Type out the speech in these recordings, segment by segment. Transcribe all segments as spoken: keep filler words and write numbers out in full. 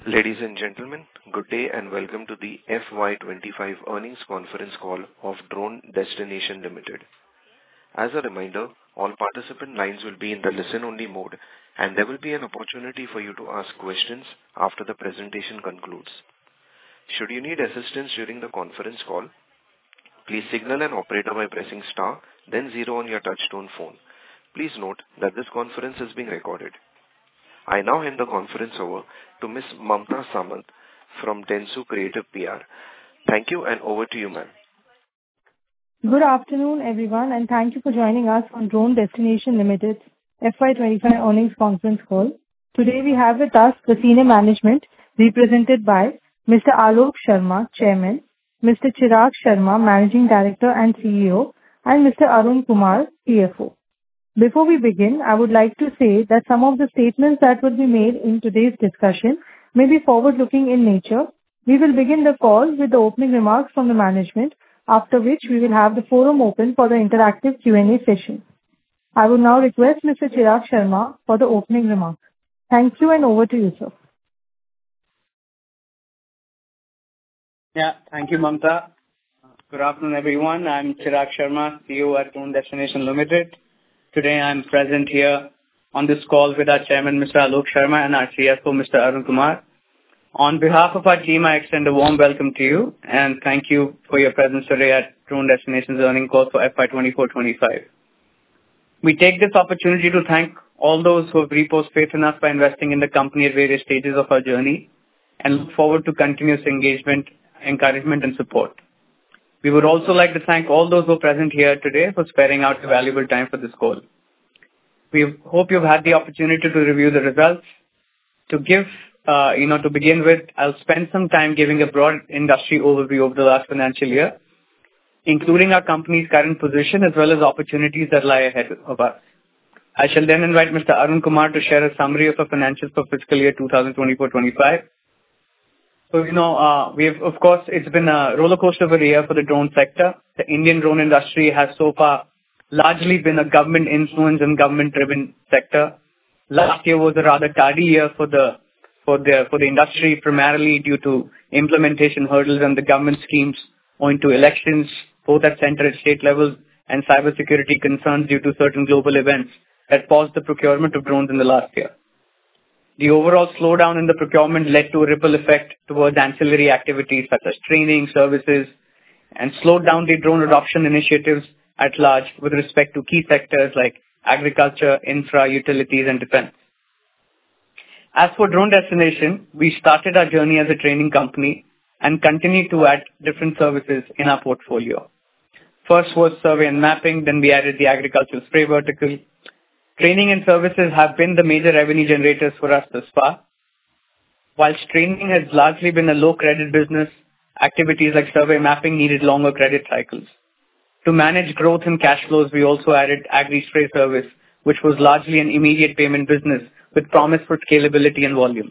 Ladies and gentlemen, good day and welcome to the F Y twenty-five earnings conference call of Drone Destination Limited. As a reminder, all participant lines will be in the listen-only mode, and there will be an opportunity for you to ask questions after the presentation concludes. Should you need assistance during the conference call, please signal an operator by pressing star, then zero on your touchtone phone. Please note that this conference is being recorded. I now hand the conference over to Miss Mamta Samant from Dentsu Creative P R. Thank you, and over to you, ma'am. Good afternoon, everyone, and thank you for joining us on Drone Destination Limited's F Y twenty-five earnings conference call. Today we have with us the senior management represented by Mister Alok Sharma, Chairman, Mister Chirag Sharma, Managing Director and C E O, and Mister Arun Kumar, C F O. Before we begin, I would like to say that some of the statements that will be made in today's discussion may be forward-looking in nature. We will begin the call with the opening remarks from the management, after which we will have the forum open for the interactive Q and A session. I will now request Mister Chirag Sharma for the opening remarks. Thank you, and over to you, sir. Yeah, thank you, Mamta. Good afternoon, everyone. I'm Chirag Sharma, C E O at Drone Destination Limited. Today I'm present here on this call with our Chairman, Mister Alok Sharma, and our C F O, Mister Arun Kumar. On behalf of our team, I extend a warm welcome to you and thank you for your presence today at Drone Destination's earnings call for F Y twenty-four twenty-five. We take this opportunity to thank all those who have reposed faith in us by investing in the company at various stages of our journey and look forward to continuous engagement, encouragement, and support. We would also like to thank all those who are present here today for sparing out your valuable time for this call. We hope you've had the opportunity to review the results. To give, uh, you know, to begin with, I'll spend some time giving a broad industry overview over the last financial year, including our company's current position as well as opportunities that lie ahead of us. I shall then invite Mister Arun Kumar to share a summary of our financials for fiscal year twenty twenty-four twenty-five. So, you know, uh, we've, of course, it's been a roller coaster of a year for the drone sector. The Indian drone industry has so far largely been a government influenced and government driven sector. Last year was a rather tardy year for the, for the, for the industry, primarily due to implementation hurdles and the government schemes owing to elections, both at center and state levels, and cybersecurity concerns due to certain global events that paused the procurement of drones in the last year. The overall slowdown in the procurement led to a ripple effect towards ancillary activities such as training, services, and slowed down the drone adoption initiatives at large with respect to key sectors like agriculture, infra, utilities, and defense. As for Drone Destination, we started our journey as a training company and continue to add different services in our portfolio. First was survey and mapping, then we added the agricultural spray vertical. Training and services have been the major revenue generators for us thus far. Whilst training has largely been a low credit business, activities like survey mapping needed longer credit cycles. To manage growth and cash flows, we also added agri-spray service, which was largely an immediate payment business with promise for scalability and volume.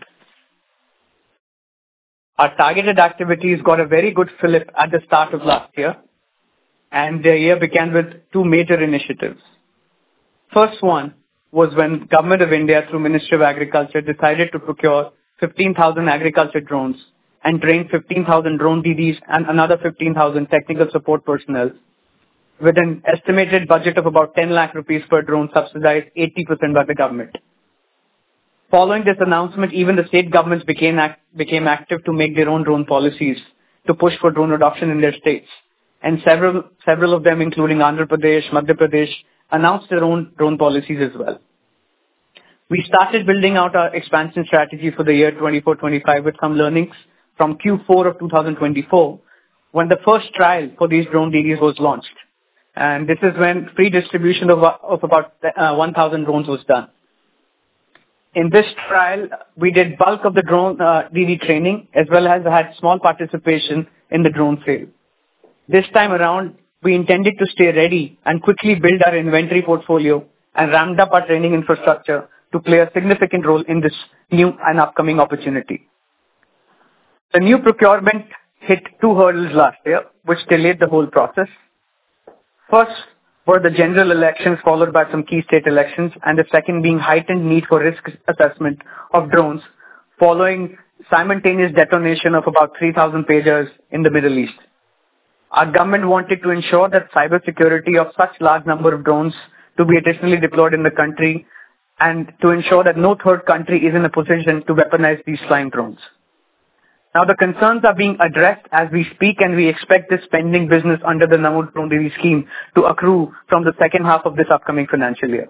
Our targeted activities got a very good fillip at the start of last year, and the year began with two major initiatives. First one was when Government of India through Ministry of Agriculture decided to procure fifteen thousand agriculture drones and train fifteen thousand drone D Ds and another fifteen thousand technical support personnel with an estimated budget of about ten lakh rupees per drone subsidized eighty percent by the government. Following this announcement, even the state governments became, act- became active to make their own drone policies to push for drone adoption in their states. And several, several of them, including Andhra Pradesh, Madhya Pradesh, announced their own drone policies as well. We started building out our expansion strategy for the year twenty-four twenty-five with some learnings from Q four of two thousand twenty-four when the first trial for these drone D Ds was launched. And this is when free distribution of, of about uh, one thousand drones was done. In this trial, we did bulk of the drone uh, D D training as well as had small participation in the drone sale. This time around, we intended to stay ready and quickly build our inventory portfolio and ramped up our training infrastructure to play a significant role in this new and upcoming opportunity. The new procurement hit two hurdles last year, which delayed the whole process. First were the general elections followed by some key state elections, and the second being heightened need for risk assessment of drones following simultaneous detonation of about three thousand pagers in the Middle East. Our government wanted to ensure that cybersecurity of such large number of drones to be additionally deployed in the country and to ensure that no third country is in a position to weaponize these flying drones. Now, the concerns are being addressed as we speak, and we expect this pending business under the Namo Drone Didi scheme to accrue from the second half of this upcoming financial year.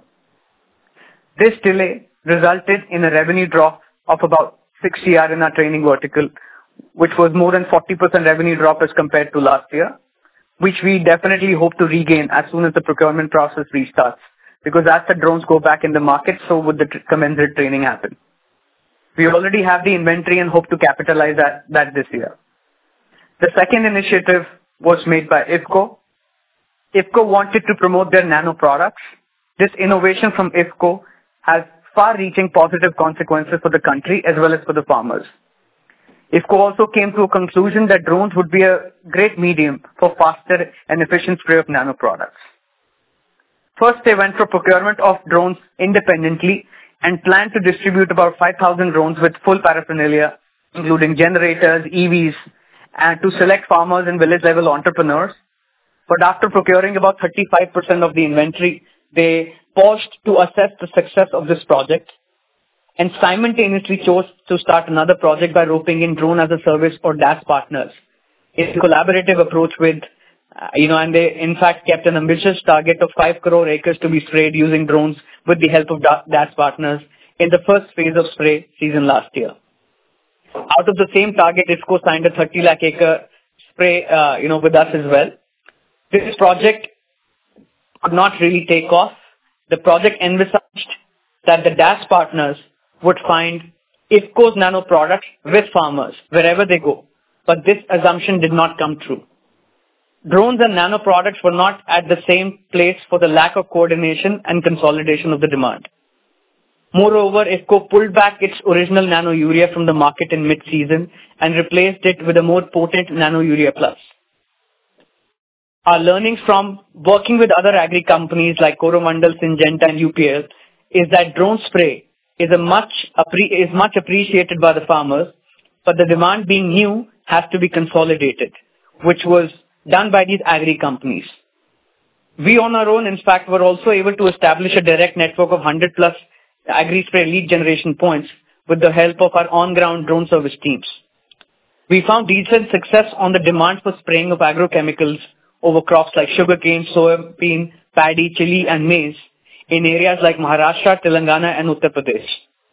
This delay resulted in a revenue drop of about six crore in our training vertical, which was more than forty percent revenue drop as compared to last year, which we definitely hope to regain as soon as the procurement process restarts. Because as the drones go back in the market, so would the commensurate training happen. We already have the inventory and hope to capitalize that, that this year. The second initiative was made by I F C O. I F C O wanted to promote their nano products. This innovation from I F C O has far-reaching positive consequences for the country as well as for the farmers. I F C O also came to a conclusion that drones would be a great medium for faster and efficient spray of nano products. First, they went for procurement of drones independently and planned to distribute about five thousand drones with full paraphernalia, including generators, E Vs, and to select farmers and village-level entrepreneurs. But after procuring about thirty-five percent of the inventory, they paused to assess the success of this project and simultaneously chose to start another project by roping in Drone as a Service or D A S partners. It's a collaborative approach with, uh, you know, and they in fact kept an ambitious target of five crore acres to be sprayed using drones with the help of D A S partners in the first phase of spray season last year. Out of the same target, I F C O signed a thirty lakh acre spray, uh, you know, with us as well. This project could not really take off. The project envisaged that the D A S partners would find I F C O's nano products with farmers wherever they go. But this assumption did not come true. Drones and nano products were not at the same place for the lack of coordination and consolidation of the demand. Moreover, I F C O pulled back its original nano urea from the market in mid-season and replaced it with a more potent nano urea plus. Our learnings from working with other agri companies like Coromandel, Syngenta and U P L is that drone spray is a much is much appreciated by the farmers, but the demand being new has to be consolidated, which was done by these agri companies. We on our own, in fact, were also able to establish a direct network of one hundred plus agri spray lead generation points with the help of our on-ground drone service teams. We found decent success on the demand for spraying of agrochemicals over crops like sugarcane, soybean, paddy, chili and maize in areas like Maharashtra, Telangana and Uttar Pradesh.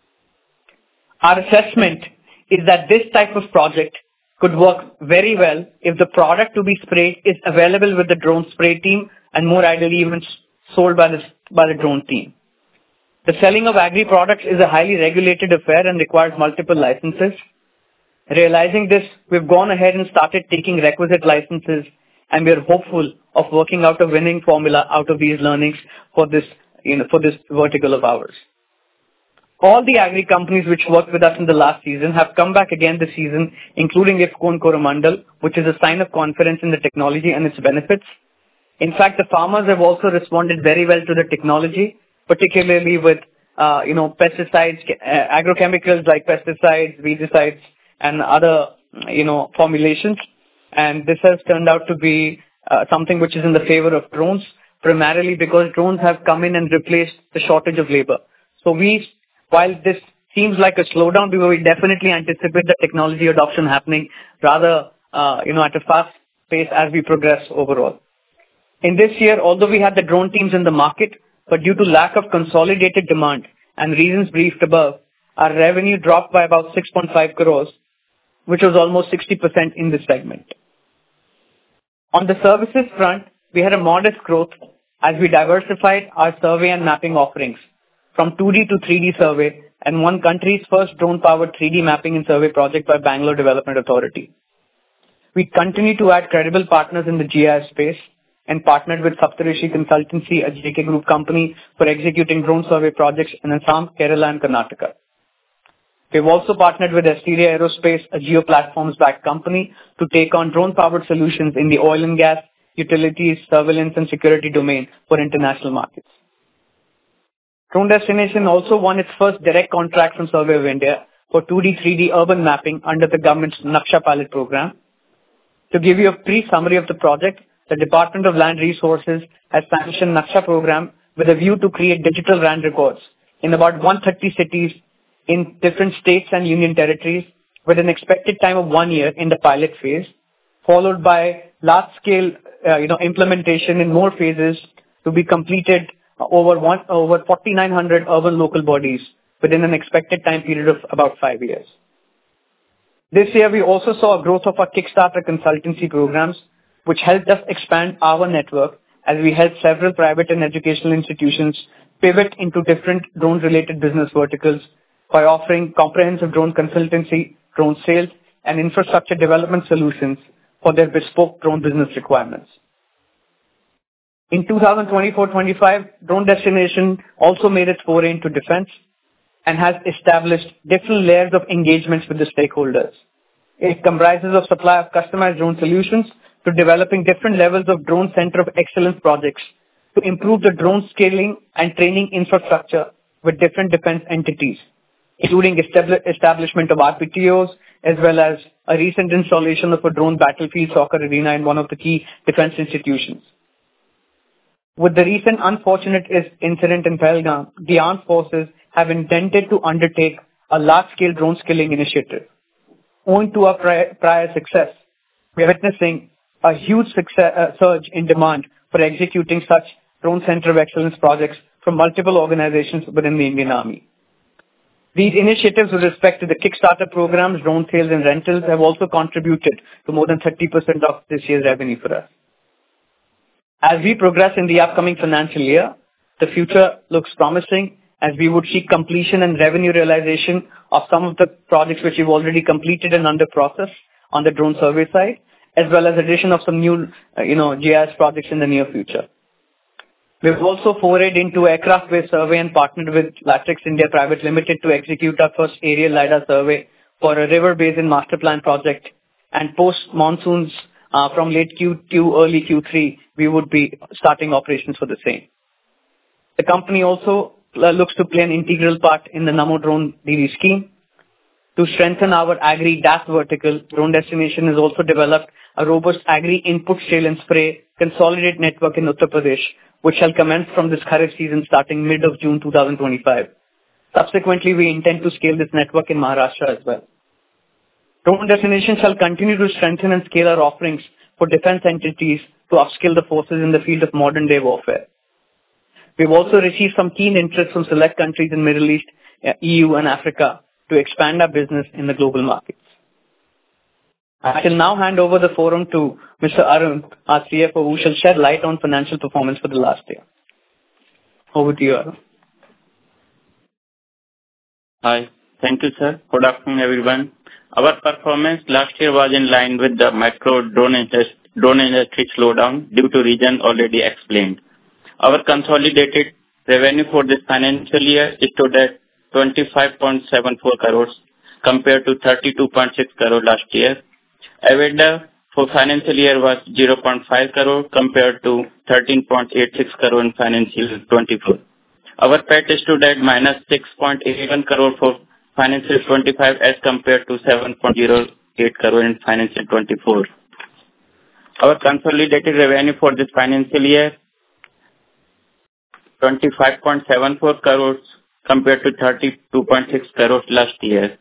Our assessment is that this type of project could work very well if the product to be sprayed is available with the drone spray team and more ideally even sold by the, by the drone team. The selling of agri products is a highly regulated affair and requires multiple licenses. Realizing this, we've gone ahead and started taking requisite licenses, and we are hopeful of working out a winning formula out of these learnings for this, you know, for this vertical of ours. All the agri companies which worked with us in the last season have come back again this season, including I F C O and Coromandel, which is a sign of confidence in the technology and its benefits. In fact, the farmers have also responded very well to the technology, particularly with, uh, you know, pesticides, uh, agrochemicals like pesticides, weedicides, and other, you know, formulations. And this has turned out to be uh, something which is in the favor of drones, primarily because drones have come in and replaced the shortage of labor. So we, while this seems like a slowdown, we definitely anticipate the technology adoption happening rather, uh, you know, at a fast pace as we progress overall. In this year, although we had the drone teams in the market, but due to lack of consolidated demand and reasons briefed above, our revenue dropped by about six point five crores, which was almost sixty percent in this segment. On the services front, we had a modest growth as we diversified our survey and mapping offerings from two D to three D survey and one country's first drone-powered three D mapping and survey project by Bangalore Development Authority. We continue to add credible partners in the G I S space and partnered with Saptarishi Consultancy, a J K Group company, for executing drone survey projects in Assam, Kerala and Karnataka. We've also partnered with Asteria Aerospace, a geo-platforms-backed company, to take on drone-powered solutions in the oil and gas, utilities, surveillance and security domain for international markets. Drone Destination also won its first direct contract from Survey of India for two D, three D urban mapping under the government's Naksha pilot program. To give you a brief summary of the project, the Department of Land Resources has sanctioned Naksha program with a view to create digital land records in about one hundred thirty cities in different states and union territories with an expected time of one year in the pilot phase, followed by large-scale uh, you know, implementation in more phases to be completed over one, over forty-nine hundred urban local bodies within an expected time period of about five years. This year, we also saw a growth of our Kickstarter consultancy programs, which helped us expand our network as we helped several private and educational institutions pivot into different drone-related business verticals by offering comprehensive drone consultancy, drone sales, and infrastructure development solutions for their bespoke drone business requirements. In two thousand twenty-four twenty-five, Drone Destination also made its foray into defense and has established different layers of engagements with the stakeholders. It comprises of supply of customized drone solutions to developing different levels of drone center of excellence projects to improve the drone scaling and training infrastructure with different defense entities, including establi- establishment of R P T Os, as well as a recent installation of a drone battlefield soccer arena in one of the key defense institutions. With the recent unfortunate incident in Pahalgam, the armed forces have intended to undertake a large-scale drone skilling initiative. Owing to our prior, prior success, we are witnessing a huge success, uh, surge in demand for executing such drone center of excellence projects from multiple organizations within the Indian Army. These initiatives with respect to the Kickstarter programs, drone sales and rentals have also contributed to more than thirty percent of this year's revenue for us. As we progress in the upcoming financial year, the future looks promising as we would see completion and revenue realization of some of the projects which we've already completed and under process on the drone survey side, as well as addition of some new, uh, you know, G I S projects in the near future. We've also forayed into aircraft-based survey and partnered with Latrix India Private Limited to execute our first aerial LiDAR survey for a river basin master plan project. And post-monsoons uh, from late Q two, early Q three, we would be starting operations for the same. The company also uh, looks to play an integral part in the Namo Drone D D scheme. To strengthen our agri-D A S vertical, Drone Destination has also developed a robust agri-input sale and spray consolidated network in Uttar Pradesh, which shall commence from this Kharif season starting mid of June two thousand twenty-five. Subsequently, we intend to scale this network in Maharashtra as well. Drone Destination shall continue to strengthen and scale our offerings for defense entities to upskill the forces in the field of modern-day warfare. We've also received some keen interest from select countries in Middle East, E U and Africa to expand our business in the global markets. I shall now hand over the forum to Mister Arun, our C F O, who shall shed light on financial performance for the last year. Over to you, Arun. Hi. Thank you, sir. Good afternoon, everyone. Our performance last year was in line with the macro drone industry, drone industry slowdown due to reason already explained. Our consolidated revenue for this financial year stood at twenty-five point seven four crores compared to thirty-two point six crore last year. EBITDA for financial year was zero point five crore compared to thirteen point eight six crore in financial year twenty-four. Our P A T stood at minus six point eight one crore for financial year twenty-five as compared to seven point zero eight crore in financial year twenty-four. Our consolidated revenue for this financial year twenty-five point seven four crores compared to thirty-two point six crores last year.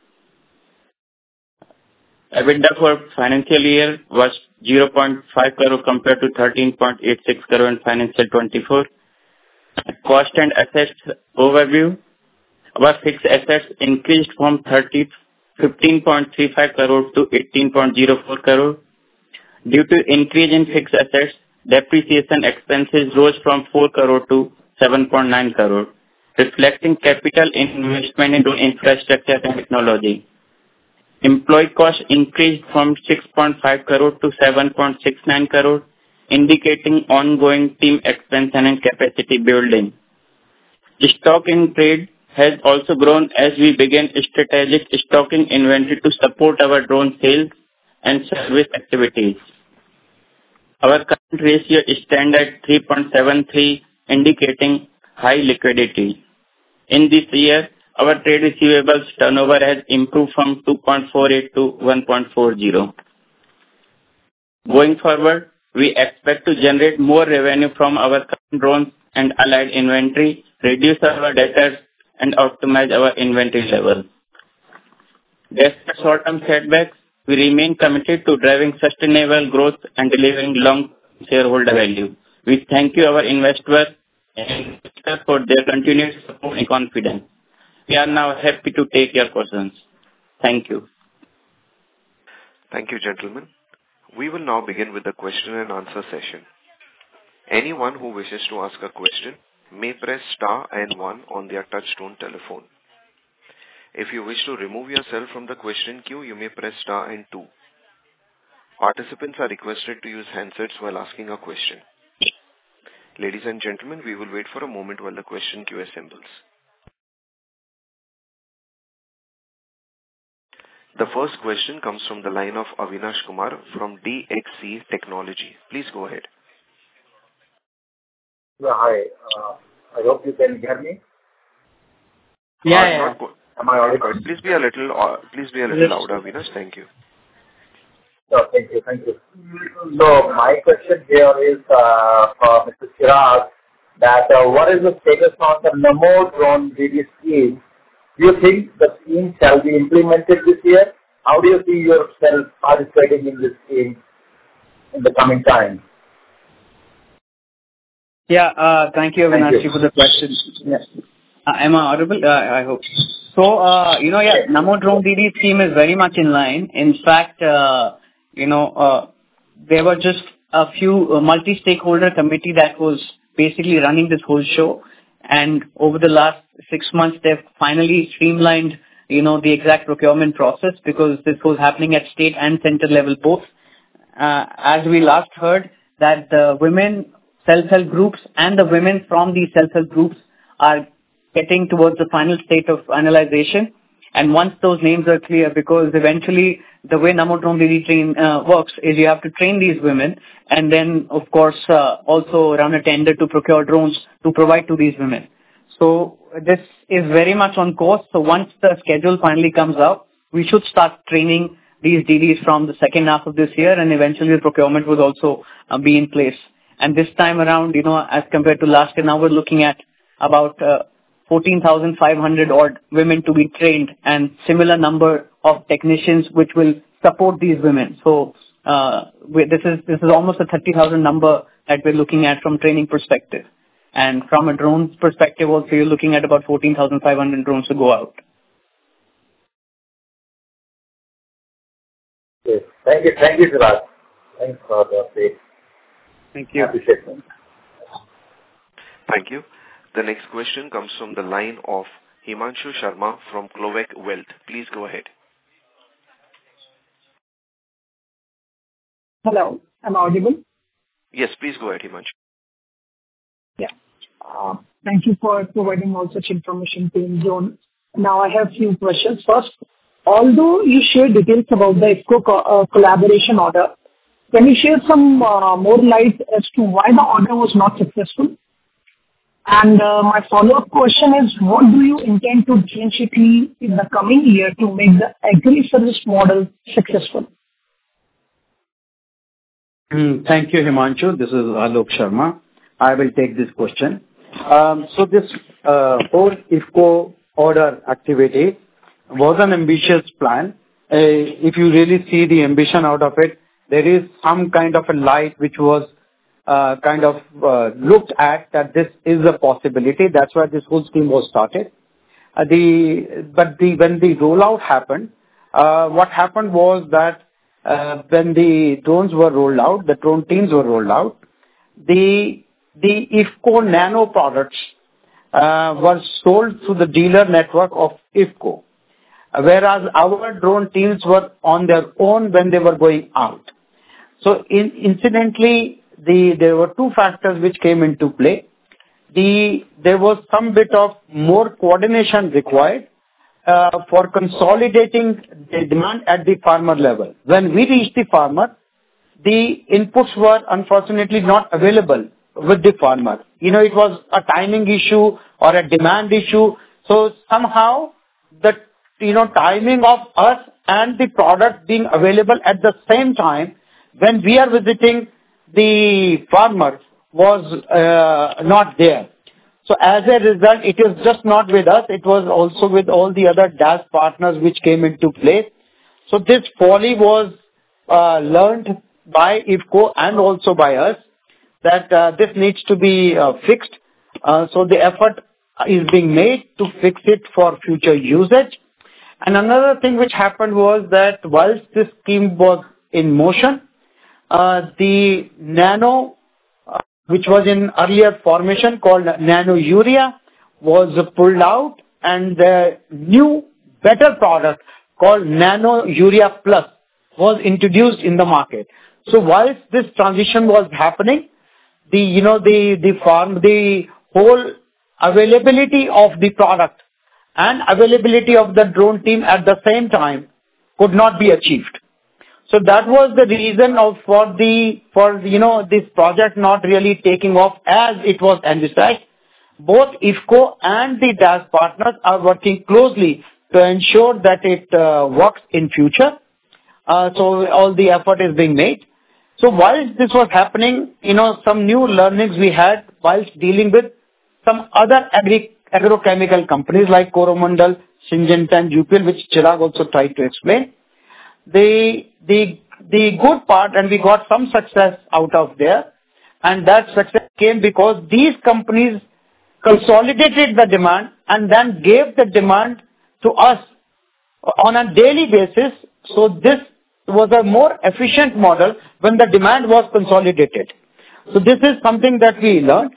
EBITDA for financial year was zero point five crore compared to thirteen point eight six crore in financial twenty-four. Cost and assets overview. Our fixed assets increased from fifteen point three five crore to eighteen point zero four crore. Due to increase in fixed assets, depreciation expenses rose from four crore to seven point nine crore, reflecting capital investment into infrastructure and technology. Employee costs increased from six point five crore to seven point six nine crore, indicating ongoing team expansion and capacity building. Stock in trade has also grown as we begin strategic stocking inventory to support our drone sales and service activities. Our current ratio stands at three point seven three, indicating high liquidity. In this year, our trade receivables turnover has improved from two point four eight to one point four zero. Going forward, we expect to generate more revenue from our current drones and allied inventory, reduce our debtors, and optimize our inventory level. Despite short-term setbacks, we remain committed to driving sustainable growth and delivering long shareholder value. We thank you, our investors, and for their continued support and confidence. We are now happy to take your questions. Thank you. Thank you, gentlemen. We will now begin with the question and answer session. Anyone who wishes to ask a question may press star and one on their touchtone telephone. If you wish to remove yourself from the question queue, you may press star and two. Participants are requested to use handsets while asking a question. Ladies and gentlemen, we will wait for a moment while the question queue assembles. The first question comes from the line of Avinash Kumar from D X C Technology. Please go ahead. Yeah, hi. Uh, I hope you can hear me. Yeah, Uh, yeah. not go- Am I audible? Please be a little, uh, please be a little louder, Avinash. Thank you. No, thank you, thank you. So my question here is uh, for Mister Chirag, that uh, what is the status on the Namo Drone D D scheme? Do you think the scheme shall be implemented this year? How do you see yourself participating in this scheme in the coming time? Yeah, uh, thank you, Thank Avinash, you. for the question. Yes. Uh, am I audible? Uh, I hope. So, uh, you know, yeah, Namo Drone D D scheme is very much in line. In fact, uh, you know, uh, there were just a few uh, multi-stakeholder committee that was basically running this whole show. And over the last six months, they've finally streamlined, you know, the exact procurement process because this was happening at state and center level both. Uh, as we last heard, that the women self-help groups and the women from these self-help groups are getting towards the final state of analyzation. And once those names are clear, because eventually the way Namo Drone D D train uh, works is you have to train these women and then, of course, uh, also run a tender to procure drones to provide to these women. So this is very much on course. So once the schedule finally comes out, we should start training these D Ds from the second half of this year, and eventually the procurement would also uh, be in place. And this time around, you know, as compared to last year, now we're looking at about uh, fourteen thousand five hundred odd women to be trained and similar number of technicians which will support these women. So uh, we, this is this is almost a thirty thousand number that we're looking at from training perspective. And from a drone perspective also, you're looking at about fourteen thousand five hundred drones to go out. Yes. Thank you, thank you, Chirag. Thanks for the update. Thank I appreciate it. Thank you. The next question comes from the line of Himanshu Sharma from Clovec Wealth. Please go ahead. Hello, am I audible? Yes, please go ahead, Himanshu. Yeah. Uh, Thank you for providing all such information to Drone. Now I have few questions. First, although you share details about the IFFCO co- uh, collaboration order, can you share some uh, more light as to why the order was not successful? And uh, my follow-up question is, what do you intend to differentiate in the coming year to make the agri-service model successful? Mm, Thank you, Himanshu. This is Alok Sharma. I will take this question. Um, So this uh, whole IFFCO order activity was an ambitious plan. Uh, If you really see the ambition out of it, there is some kind of a light which was uh, kind of uh, looked at that this is a possibility. That's why this whole scheme was started. Uh, the But the when the rollout happened, uh, what happened was that uh, when the drones were rolled out, the drone teams were rolled out, the the IFFCO Nano products uh, were sold through the dealer network of IFFCO, whereas our drone teams were on their own when they were going out. So in, incidentally, the there were two factors which came into play. The there was some bit of more coordination required uh, for consolidating the demand at the farmer level. When we reached the farmer, the inputs were unfortunately not available with the farmer. You know, it was a timing issue or a demand issue. So somehow the, you know, timing of us and the product being available at the same time when we are visiting the farmer was uh, not there. So as a result, it is just not with us, it was also with all the other D A S partners which came into play. So this folly was uh, learned by IFFCO and also by us, that uh, this needs to be uh, fixed. Uh, so the effort is being made to fix it for future usage. And another thing which happened was that whilst this scheme was in motion, uh, the nano, uh, which was in earlier formation called nano urea, was pulled out, and the new better product called nano urea plus was introduced in the market. So whilst this transition was happening, the, you know, the, the farm, the whole availability of the product and availability of the drone team at the same time could not be achieved. So that was the reason of for the, for, you know, this project not really taking off as it was envisaged. Both IFFCO and the D A S partners are working closely to ensure that it uh, works in future. Uh, so all the effort is being made. So whilst this was happening, you know, some new learnings we had whilst dealing with some other agri agrochemical companies like Coromandel, Syngenta and U P L, which Chirag also tried to explain. The, the, the good part, and we got some success out of there, and that success came because these companies consolidated the demand and then gave the demand to us on a daily basis. So this was a more efficient model when the demand was consolidated. So this is something that we learned.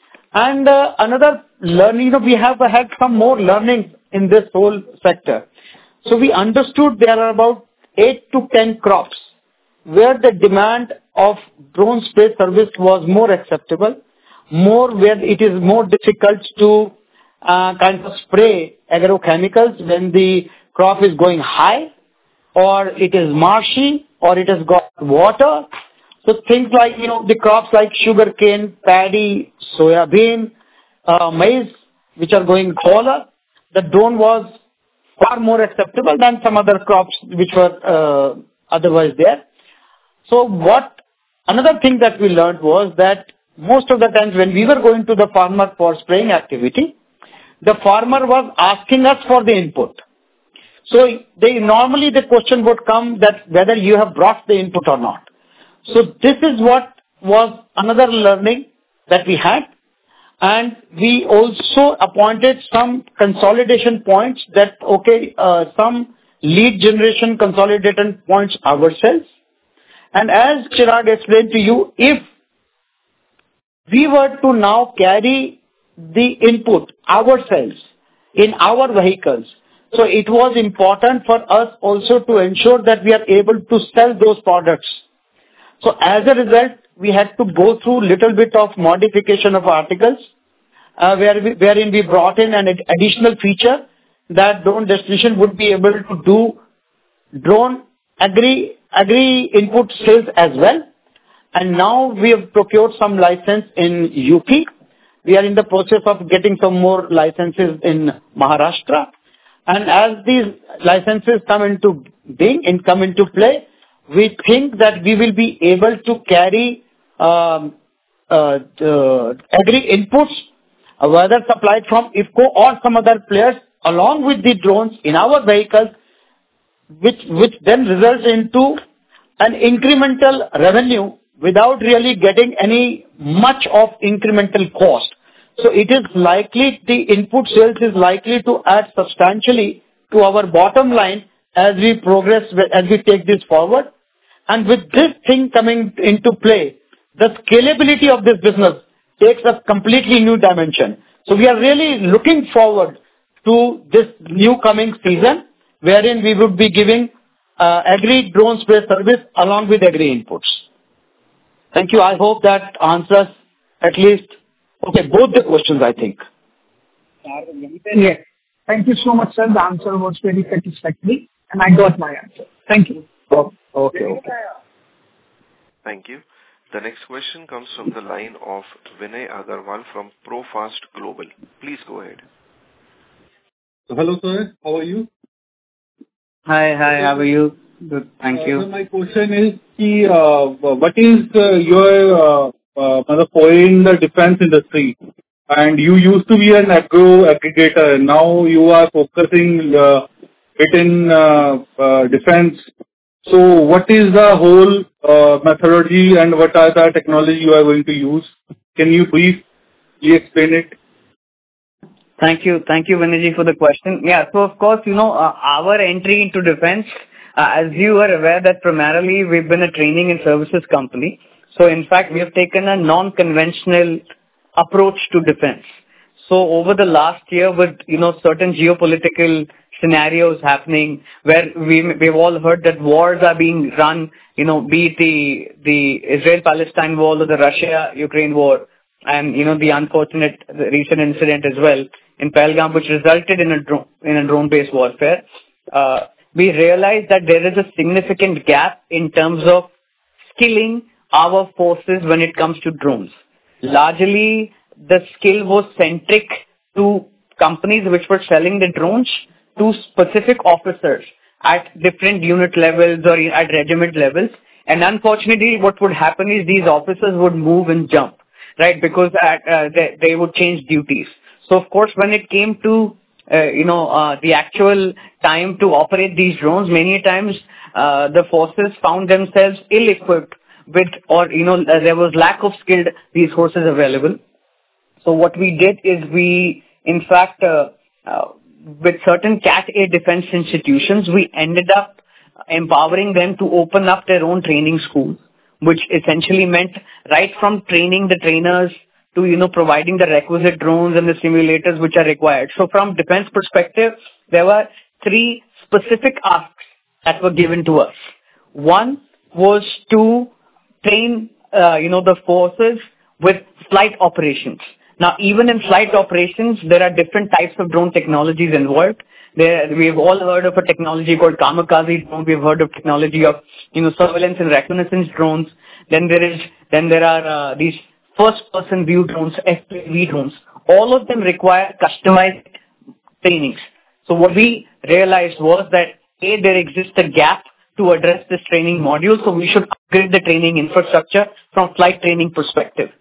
And uh, another learning, you know, we have had some more learnings in this whole sector. So we understood there are about eight to ten crops where the demand of drone spray service was more acceptable, more where it is more difficult to uh, kind of spray agrochemicals when the crop is going high, or it is marshy, or it has got water. So things like, you know, the crops like sugarcane, paddy, soya bean, uh, maize, which are going taller, the drone was far more acceptable than some other crops which were uh, otherwise there. So what, another thing that we learned was that most of the times when we were going to the farmer for spraying activity, the farmer was asking us for the input. So they normally the question would come that whether you have brought the input or not. So this is what was another learning that we had. And we also appointed some consolidation points that, okay, uh, some lead generation consolidation points ourselves. And as Chirag explained to you, if we were to now carry the input ourselves in our vehicles, so it was important for us also to ensure that we are able to sell those products. So as a result, we had to go through little bit of modification of articles, uh, where we, wherein we brought in an additional feature that drone destination would be able to do drone agri, agri input sales as well. And now we have procured some license in U P. We are in the process of getting some more licenses in Maharashtra. And as these licenses come into being and come into play, we think that we will be able to carry um, uh, uh, agri inputs, uh, whether supplied from IFFCO or some other players, along with the drones in our vehicles, which which then results into an incremental revenue without really getting any much of incremental cost. So it is likely, the input sales is likely to add substantially to our bottom line as we progress, as we take this forward. And with this thing coming into play, the scalability of this business takes a completely new dimension. So we are really looking forward to this new coming season, wherein we would be giving uh, agri drone spray service along with agri inputs. Thank you. I hope that answers at least, okay, both the questions, I think. Yes. Thank you so much, sir. The answer was very satisfactory, and I got my answer. Thank you. Oh, okay, okay. Thank you. The next question comes from the line of Vinay Agarwal from Profast Global. Please go ahead. Hello, sir. How are you? Hi, hi. How are you? Good. Thank Uh, you. So my question is, ki, uh, what is uh, your uh, uh, matlab, foray in the defense industry? And you used to be an agro aggregator. Now you are focusing uh, it in uh, uh, defense. So what is the whole uh, methodology and what are the technology you are going to use? Can you briefly explain it? Thank you. Thank you, Vinayji, for the question. Yeah, so of course, you know, uh, our entry into defense, uh, as you are aware that primarily we've been a training and services company. So in fact, we have taken a non-conventional approach to defense. So over the last year with, you know, certain geopolitical scenarios happening where we, we've all heard that wars are being run, you know, be it the, the Israel-Palestine war or the Russia-Ukraine war, and, you know, the unfortunate the recent incident as well in Pahalgam, which resulted in a drone, in a drone-based warfare. Uh, we realized that there is a significant gap in terms of skilling our forces when it comes to drones. Largely, the skill was centric to companies which were selling the drones to specific officers at different unit levels or at regiment levels. And unfortunately, what would happen is these officers would move and jump, right? Because at, uh, they, they would change duties. So of course, when it came to uh, you know uh, the actual time to operate these drones, many times uh, the forces found themselves ill-equipped with, or you know uh, there was lack of skilled resources available. So what we did is we, in fact, uh, uh, with certain Cat A defense institutions, we ended up empowering them to open up their own training schools, which essentially meant right from training the trainers to, you know, providing the requisite drones and the simulators which are required. So from defense perspective, there were three specific asks that were given to us. One was to train, uh, you know, the forces with flight operations. Now, even in flight operations, there are different types of drone technologies involved. There, we've all heard of a technology called kamikaze drone. We've heard of technology of, you know, surveillance and reconnaissance drones. Then there is, then there are uh, these first-person view drones, F P V drones. All of them require customized trainings. So what we realized was that A, there exists a gap to address this training module, so we should upgrade the training infrastructure from flight training perspective.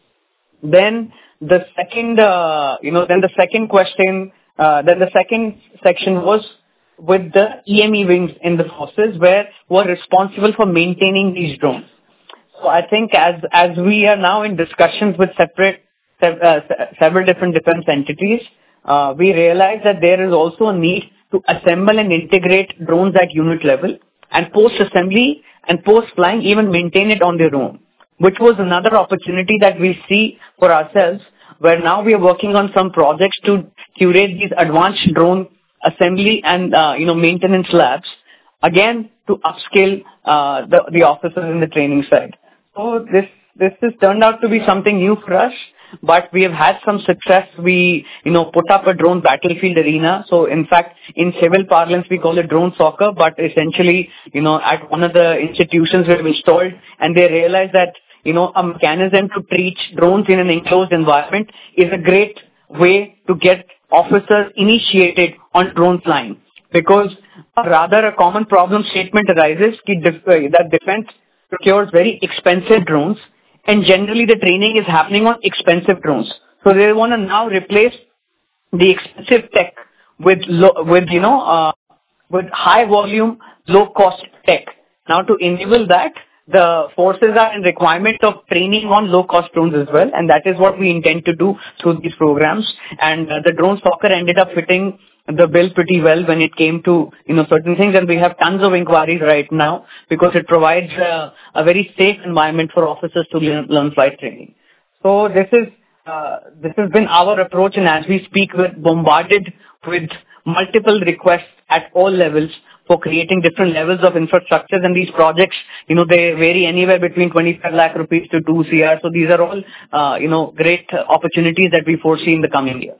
Then the second, uh, you know, then the second question, uh, then the second section was with the E M E wings in the forces where were responsible for maintaining these drones. So I think as as we are now in discussions with separate sev- uh, se- several different defense entities, uh, we realize that there is also a need to assemble and integrate drones at unit level, and post-assembly and post-flying even maintain it on their own, which was another opportunity that we see for ourselves, where now we are working on some projects to curate these advanced drone assembly and, uh, you know, maintenance labs, again, to upskill uh, the, the officers in the training side. So this, this has turned out to be something new for us, but we have had some success. We, you know, put up a drone battlefield arena. So in fact, in civil parlance, we call it drone soccer, but essentially, you know, at one of the institutions we've installed, and they realized that, you know, a mechanism to treat drones in an enclosed environment is a great way to get officers initiated on drone flying. Because a rather a common problem statement arises ki def- uh, that defense procures very expensive drones, and generally the training is happening on expensive drones. So they want to now replace the expensive tech with, lo- with you know, uh, with high volume, low cost tech. Now to enable that, the forces are in requirement of training on low cost drones as well, and that is what we intend to do through these programs. And uh, the drone soccer ended up fitting the bill pretty well when it came to, you know, certain things, and we have tons of inquiries right now because it provides uh, a very safe environment for officers to learn, learn flight training. So this is uh, this has been our approach, and as we speak, we're bombarded with multiple requests at all levels for creating different levels of infrastructures, and these projects, you know, they vary anywhere between twenty-five lakh rupees to two crore. So these are all, uh, you know, great opportunities that we foresee in the coming year.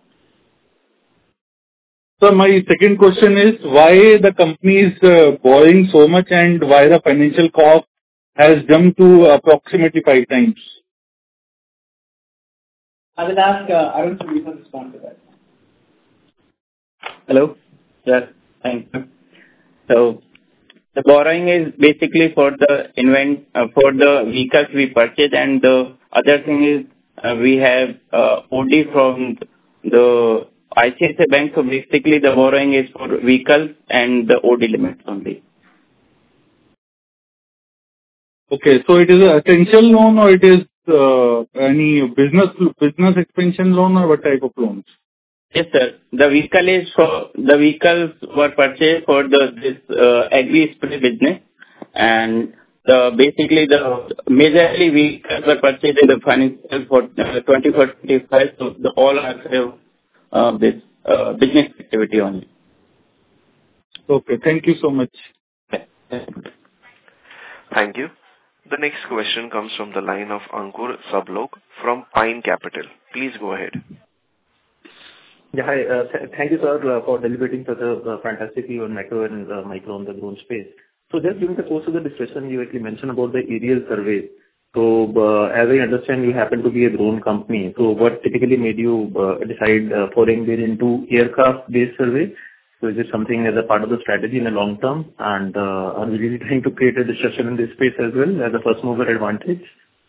So my second question is, why the company is uh, borrowing so much and why the financial cost has jumped to approximately five times? I will ask uh, Arun to respond to that. Hello? Yes, thank you. So the borrowing is basically for the invent uh, for the vehicles we purchase, and the other thing is uh, we have uh, O D from the I C I C I Bank. So basically the borrowing is for vehicles and the O D limits only. Okay, so it is an essential loan or it is uh, any business business expansion loan or what type of loans? Yes, sir. The vehicle is for the vehicles were purchased for the this uh, agri spray business, and the basically the majorly vehicles were purchased in the financial for uh, twenty-four twenty-five. So the all are for uh, this uh, business activity only. Okay, thank you so much. Thank you. The next question comes from the line of Ankur Sablok from Pine Capital. Please go ahead. Yeah, hi. Uh, th- thank you, sir, uh, for deliberating such a uh, fantastic view on macro and uh, micro on the drone space. So just during the course of the discussion, you actually mentioned about the aerial survey. So uh, as I understand, you happen to be a drone company. So what typically made you uh, decide uh, foreign there into aircraft-based survey? So is it something as a part of the strategy in the long term? And uh, are we really trying to create a discussion in this space as well as a first mover advantage?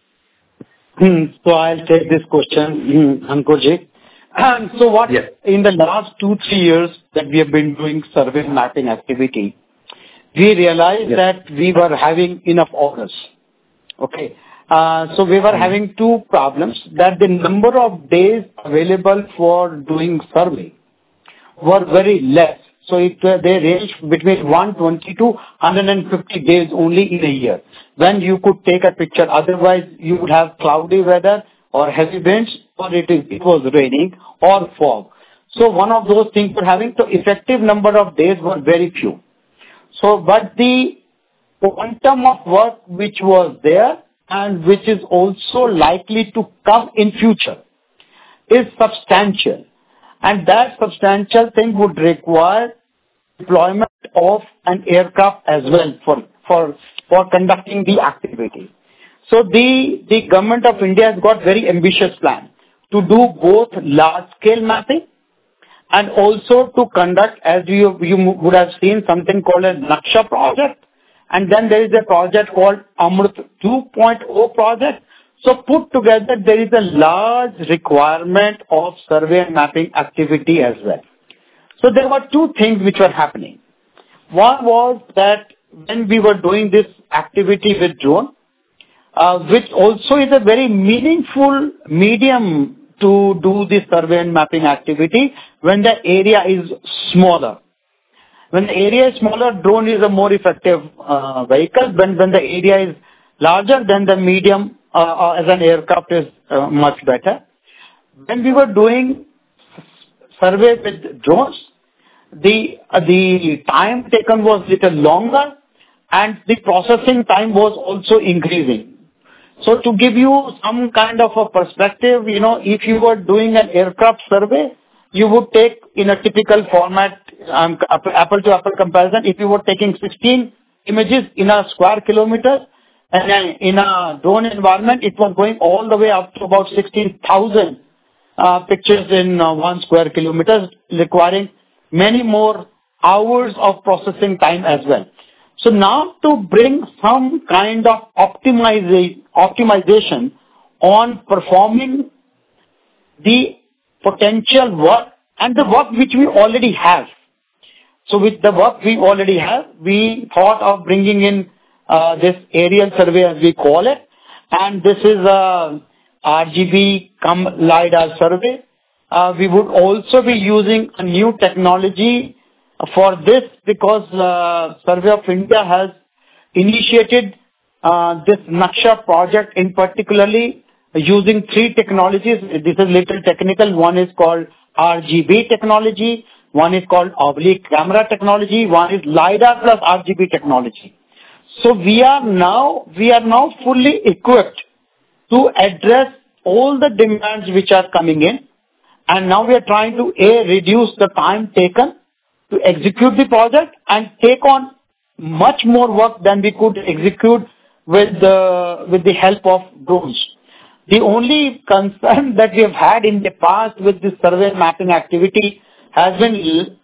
Hmm, So I'll take this question, hmm, Ankurji. Um, So what Yes. in the last two, three years that we have been doing survey mapping activity, we realized Yes. that we were having enough orders. Okay. Uh, So we were having two problems, that the number of days available for doing survey were very less. So it, uh, they range between one hundred twenty to one hundred fifty days only in a year, when you could take a picture. Otherwise, you would have cloudy weather or heavy winds, or it, is, it was raining or fog. So one of those things were having, so effective number of days were very few. So, but the quantum of work which was there and which is also likely to come in future is substantial. And that substantial thing would require deployment of an aircraft as well for, for, for conducting the activity. So the, the government of India has got very ambitious plan to do both large scale mapping and also to conduct, as you, you would have seen, something called a Naksha project. And then there is a project called Amrit two point oh project. So put together, there is a large requirement of survey and mapping activity as well. So there were two things which were happening. One was that when we were doing this activity with drone, uh, which also is a very meaningful medium to do the survey and mapping activity when the area is smaller. When the area is smaller, drone is a more effective uh, vehicle. When, when the area is larger, then the medium uh, uh, as an aircraft is uh, much better. When we were doing survey with drones, the uh, the time taken was little longer and the processing time was also increasing. So to give you some kind of a perspective, you know, if you were doing an aircraft survey, you would take in a typical format, um, apple to apple comparison, if you were taking sixteen images in a square kilometer, and then in a drone environment, it was going all the way up to about sixteen thousand uh, pictures in uh, one square kilometer, requiring many more hours of processing time as well. So now to bring some kind of optimiza- optimization on performing the potential work and the work which we already have. So with the work we already have, we thought of bringing in uh, this aerial survey as we call it, and this is a R G B cum LiDAR survey. Uh, we would also be using a new technology for this because uh, Survey of India has initiated uh, this Naksha project in particularly using three technologies. This is little technical. One is called R G B technology, one is called oblique camera technology, one is LiDAR plus R G B technology. So we are now, we are now fully equipped to address all the demands which are coming in, and now we are trying to A, reduce the time taken to execute the project and take on much more work than we could execute with the, with the help of drones. The only concern that we have had in the past with this survey mapping activity has been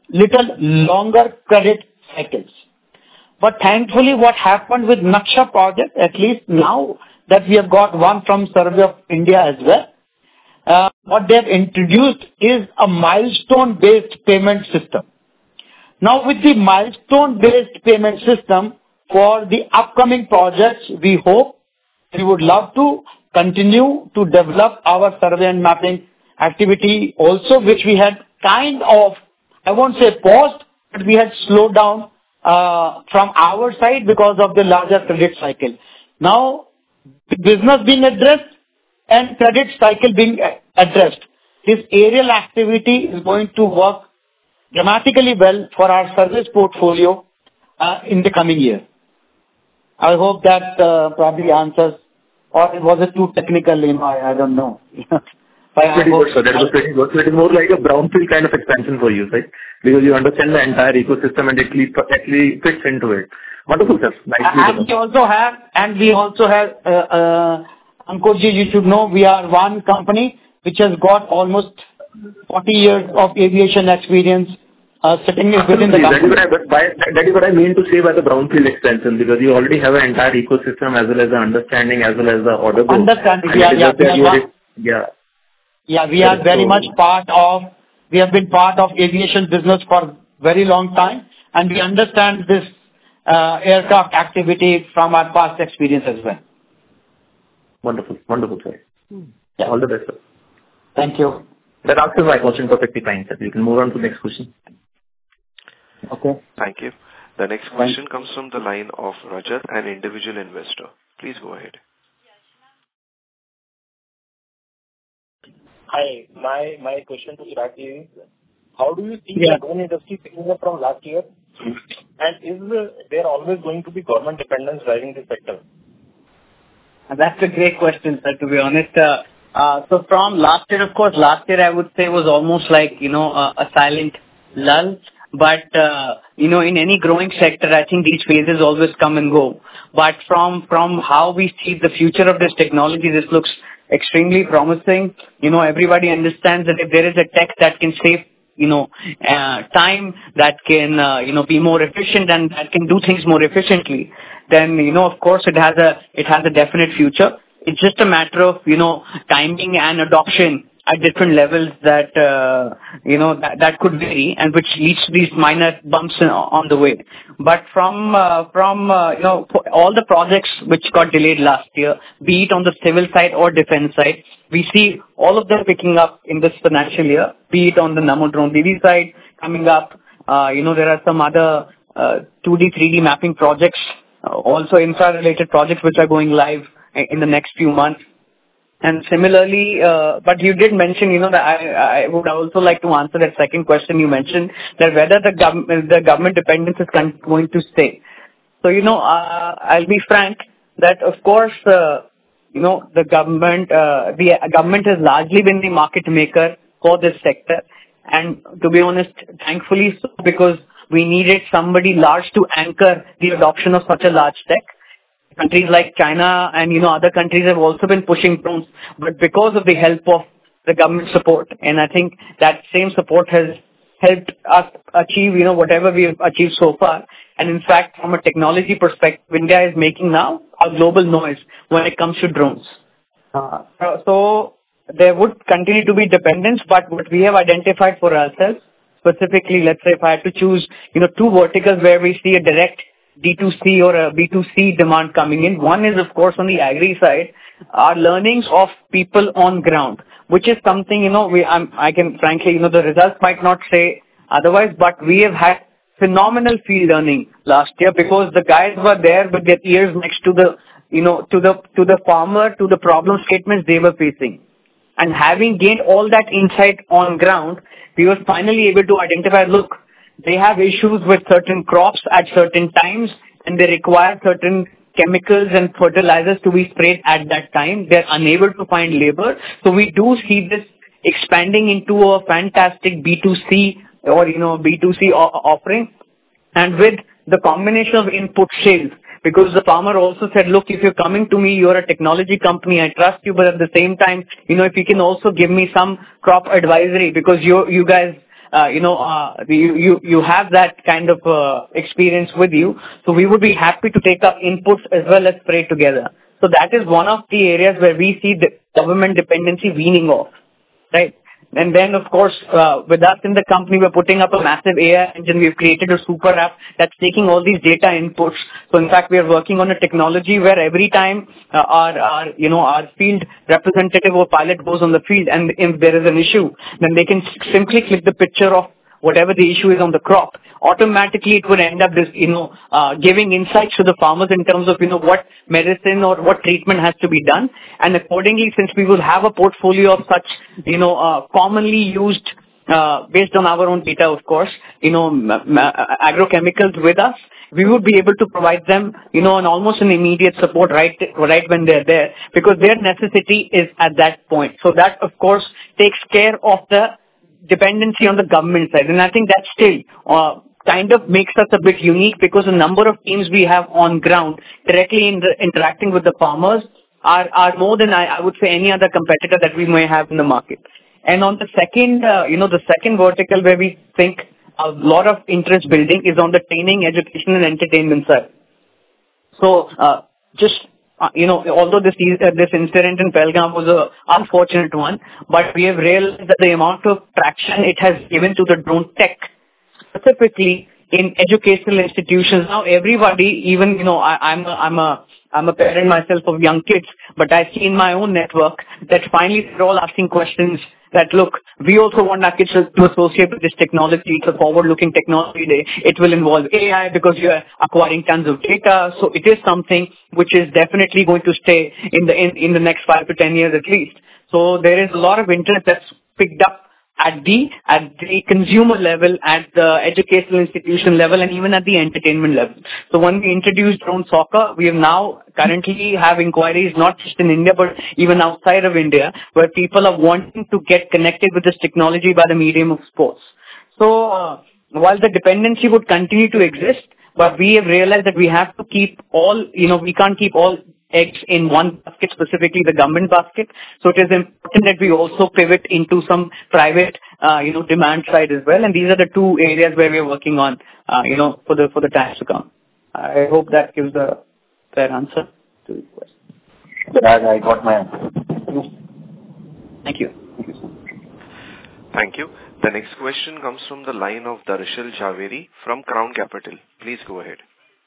little longer credit cycles. But thankfully, what happened with Naksha project, at least now that we have got one from Survey of India as well, uh, what they have introduced is a milestone-based payment system. Now, with the milestone-based payment system for the upcoming projects, we hope we would love to continue to develop our survey and mapping activity also, which we had kind of, I won't say paused, but we had slowed down uh, from our side because of the larger credit cycle. Now, the business being addressed and credit cycle being addressed, this aerial activity is going to work dramatically well for our service portfolio uh, in the coming year. I hope that uh, probably answers, or was it too technical? You know, I, I don't know. Pretty good, sir. That was pretty good. So it is more like a brownfield kind of expansion for you, right? Because you understand the entire ecosystem and actually actually fits into it. Wonderful, sir. Nicely and done. we also have, and we also have, uh, uh, Ankurji, you should know, we are one company which has got almost forty years of aviation experience uh, sitting within the company. That is, what I, by, that is what I mean to say by the brownfield expansion, because you already have an entire ecosystem as well as the understanding as well as the order book. Understanding, yeah, yeah. Yeah. yeah. Yeah, we are very much part of, we have been part of aviation business for very long time, and we understand this uh, aircraft activity from our past experience as well. Wonderful, wonderful, sir. Yeah. All the best, sir. Thank you. That answers my question perfectly fine, sir. You can move on to the next question. Okay. Thank you. The next question comes from the line of Rajat, an individual investor. Please go ahead. Hi. My my question to Chirag is, how do you see yeah. the drone industry picking up from last year? And is there always going to be government dependence driving this sector? That's a great question, sir, to be honest. Uh, uh, so from last year, of course, last year I would say was almost like, you know, a, a silent lull. But, uh, you know, in any growing sector, I think these phases always come and go. But from, from how we see the future of this technology, this looks extremely promising. You know, everybody understands that if there is a tech that can save, you know, uh, time, that can, uh, you know, be more efficient and that can do things more efficiently, then, you know, of course, it has a, it has a definite future. It's just a matter of, you know, timing and adoption at different levels that, uh, you know, that, that could vary and which leads to these minor bumps in, on the way. But from, uh, from, uh, you know, all the projects which got delayed last year, be it on the civil side or defense side, we see all of them picking up in this financial year, be it on the Namo Drone D D side coming up. Uh, you know, there are some other, uh, two D, three D mapping projects, uh, also infra-related projects which are going live in the next few months. And similarly, uh, but you did mention, you know, that I, I would also like to answer that second question you mentioned, that whether the, gov- the government dependence is con- going to stay. So, you know, uh, I'll be frank that, of course, uh, you know, the government, uh, the government has largely been the market maker for this sector. And to be honest, thankfully so, because we needed somebody large to anchor the adoption of such a large tech. Countries like China and, you know, other countries have also been pushing drones, but because of the help of the government support, and I think that same support has helped us achieve, you know, whatever we have achieved so far. And in fact, from a technology perspective, India is making now a global noise when it comes to drones. Uh, so there would continue to be dependence, but what we have identified for ourselves, specifically, let's say if I had to choose, you know, two verticals where we see a direct D two C or a B two C demand coming in. One is, of course, on the agri side, our learnings of people on ground, which is something, you know, we, I'm, I can frankly, you know, the results might not say otherwise, but we have had phenomenal field learning last year because the guys were there with their ears next to the, you know, to the, to the farmer, to the problem statements they were facing. And having gained all that insight on ground, we were finally able to identify, look, they have issues with certain crops at certain times and they require certain chemicals and fertilizers to be sprayed at that time. They're unable to find labor. So we do see this expanding into a fantastic B two C or, you know, B two C o- offering. And with the combination of input sales, because the farmer also said, look, if you're coming to me, you're a technology company, I trust you, but at the same time, you know, if you can also give me some crop advisory because you you guys uh, you know, uh, you, you, you have that kind of uh, experience with you. So we would be happy to take up inputs as well as pray together. So that is one of the areas where we see the government dependency weaning off, right? And then, of course, uh, with us in the company, we're putting up a massive A I engine. We've created a super app that's taking all these data inputs. So, in fact, we are working on a technology where every time uh, our, our, you know, our field representative or pilot goes on the field, and if there is an issue, then they can simply click the picture of whatever the issue is on the crop. Automatically, it would end up, this, you know, uh, giving insights to the farmers in terms of, you know, what medicine or what treatment has to be done. And accordingly, since we will have a portfolio of such, you know, uh, commonly used, uh, based on our own data, of course, you know, m- m- agrochemicals with us, we would be able to provide them, you know, an almost an immediate support right, right when they're there, because their necessity is at that point. So that, of course, takes care of the dependency on the government side. And I think that still uh, kind of makes us a bit unique, because the number of teams we have on ground directly in the, interacting with the farmers are, are more than I, I would say any other competitor that we may have in the market. And on the second, uh, you know, the second vertical where we think a lot of interest building is on the training, education and entertainment side. So uh, just Uh, you know, although this uh, this incident in Pahalgam was a unfortunate one, but we have realized that the amount of traction it has given to the drone tech, specifically in educational institutions. Now everybody, even, you know, I, I'm a, I'm a I'm a parent myself of young kids, but I see in my own network that finally they're all asking questions that, look, we also want our kids to associate with this technology. It's a forward-looking technology. Day. It will involve A I because you're acquiring tons of data. So it is something which is definitely going to stay in the in, in the next five to ten years at least. So there is a lot of interest that's picked up at the at the consumer level, at the educational institution level, and even at the entertainment level. So when we introduced drone soccer, we have now currently have inquiries not just in India but even outside of India, where people are wanting to get connected with this technology by the medium of sports. So uh, while the dependency would continue to exist, but we have realized that we have to keep all, you know, we can't keep all eggs in one basket, specifically the government basket. So it is important that we also pivot into some private, uh, you know, demand side as well. And these are the two areas where we are working on, uh, you know, for the for the times to come. I hope that gives a fair answer to the question. Yeah, I got my answer. Thank you. Thank you, sir. Thank you. The next question comes from the line of Darshil Jhaveri from Crown Capital. Please go ahead.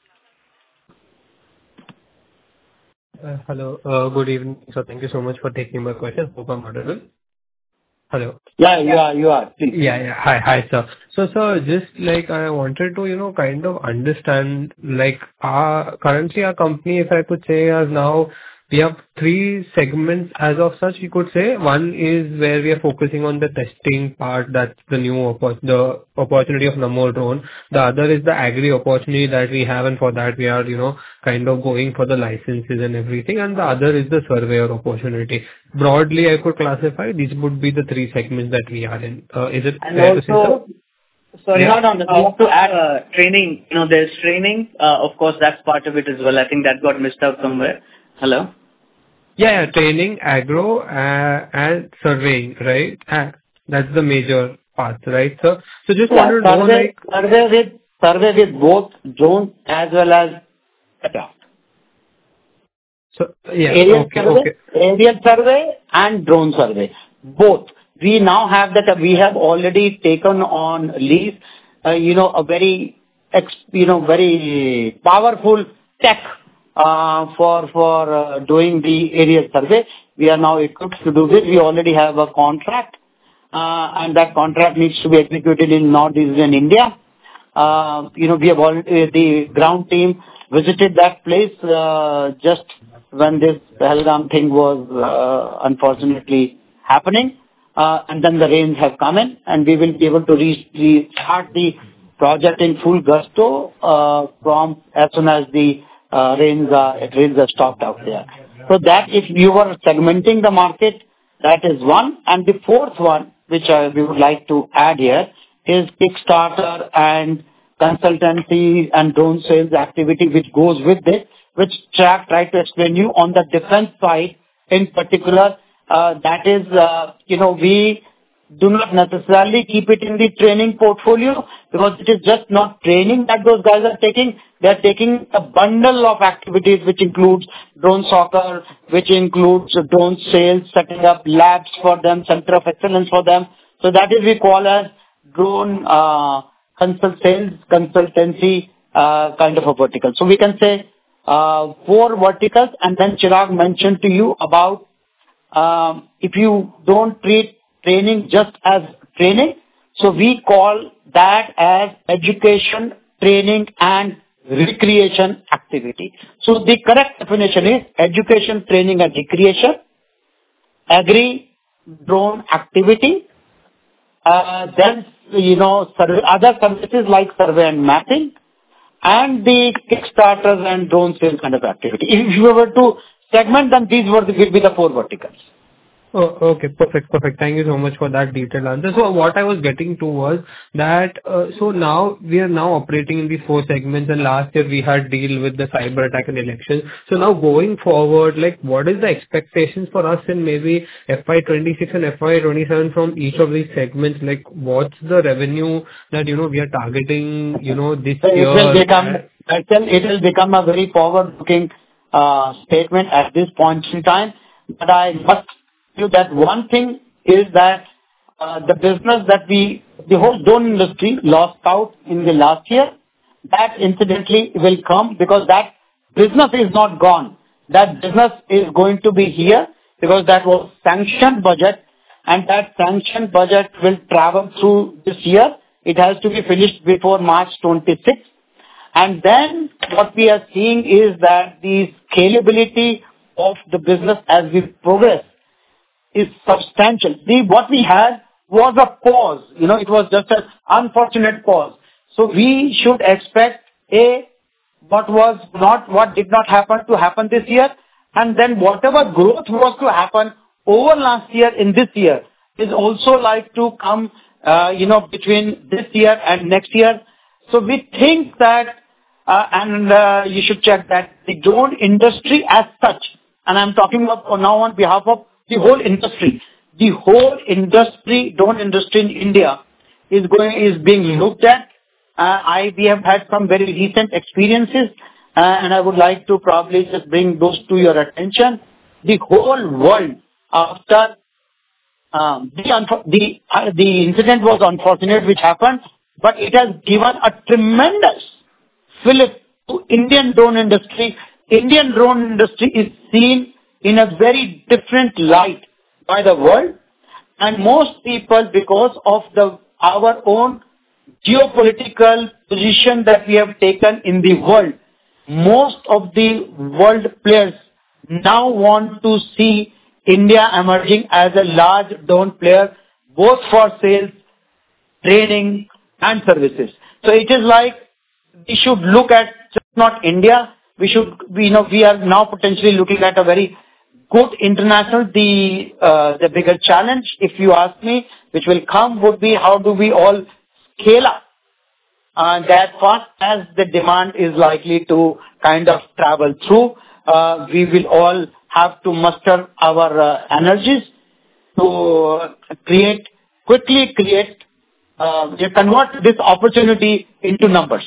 Uh, hello. Uh, good evening. So thank you so much for taking my question. Hope I'm audible. Hello. Yeah, you are. You are. Please. Yeah, yeah. Hi, hi, sir. So, sir, just like I wanted to, you know, kind of understand, like, our currently our company, if I could say, is now we have three segments as of such, you could say. One is where we are focusing on the testing part, that's the new oppo- the opportunity of Namo drone. The other is the agri opportunity that we have, and for that we are, you know, kind of going for the licenses and everything. And the other is the surveyor opportunity. Broadly, I could classify these would be the three segments that we are in. Uh, is it And fair to say also, so? sorry, Yeah. no, no, no, we have to add uh, training. You know, there's training. Uh, of course, that's part of it as well. I think that got missed out somewhere. Hello? Yeah, yeah, training, agro, uh, and surveying, right? Uh, that's the major part, right, sir? So just Yeah, wanted to know, survey, like... survey with survey with both drones as well as aircraft. So, yeah, Aerial okay, survey, okay. aerial survey and drone survey. Both. We now have that. We have already taken on lease, uh, you know, a very, ex, you know, very powerful tech uh, for for uh, doing the aerial survey. We are now equipped to do this. We already have a contract, uh, and that contract needs to be executed in northeastern India. Uh, you know, we have already, the ground team visited that place uh, just when this Pahalgam thing was uh, unfortunately happening. Uh, and then the rains have come in, and we will be able to re- restart the project in full gusto uh, from as soon as the uh, rains are rains are stopped out there. So that if you were segmenting the market, that is one. And the fourth one, which I, we would like to add here, is Kickstarter and consultancy and drone sales activity, which goes with it, which Chirag tried to explain you on the defense side in particular. Uh, that is, uh, you know, we do not necessarily keep it in the training portfolio, because it is just not training that those guys are taking. They are taking a bundle of activities which includes drone soccer, which includes drone sales, setting up labs for them, center of excellence for them. So that is we call as drone uh, consult sales, consultancy uh, kind of a vertical. So we can say uh, four verticals, and then Chirag mentioned to you about um, if you don't treat training just as training, so we call that as education, training and recreation activity. So the correct definition is education, training and recreation, agri drone activity, uh, then you know survey, other services like survey and mapping, and the Kickstarters and drone sales kind of activity. If you were to segment them, these were the, will be the four verticals. Oh, okay. Perfect. Perfect. Thank you so much for that detailed answer. So what I was getting to was that, uh, so now we are now operating in these four segments, and last year we had deal with the cyber attack and elections. So now going forward, like what is the expectations for us in maybe F Y twenty-six and F Y twenty-seven from each of these segments? Like what's the revenue that, you know, we are targeting, you know, this so year? It will become, it will become a very forward-looking uh, statement at this point in time. But I must that one thing is that uh, the business that we, the whole drone industry lost out in the last year, that incidentally will come because that business is not gone. That business is going to be here because that was sanctioned budget, and that sanctioned budget will travel through this year. It has to be finished before March twenty-sixth. And then what we are seeing is that the scalability of the business as we progress is substantial. The, what we had was a pause. You know, it was just an unfortunate pause. So we should expect a what was not, what did not happen to happen this year, and then whatever growth was to happen over last year in this year is also like to come, uh, you know, between this year and next year. So we think that, uh, and uh, you should check that the drone industry as such, and I'm talking about now on behalf of the whole industry. The whole industry, drone industry in India is going, is being looked at. Uh, I, we have had some very recent experiences, uh, and I would like to probably just bring those to your attention. The whole world, after um, the, the, uh, the incident was unfortunate which happened, but it has given a tremendous fillip to Indian drone industry. Indian drone industry is seen in a very different light by the world, and most people, because of the our own geopolitical position that we have taken in the world, most of the world players now want to see India emerging as a large drone player, both for sales, training and services. So it is like we should look at just not India, we should, we, you know, we are now potentially looking at a very good international. The uh, the bigger challenge, if you ask me, which will come would be how do we all scale up uh, that fast as the demand is likely to kind of travel through. Uh, we will all have to muster our uh, energies to uh, create, quickly create, uh, convert this opportunity into numbers.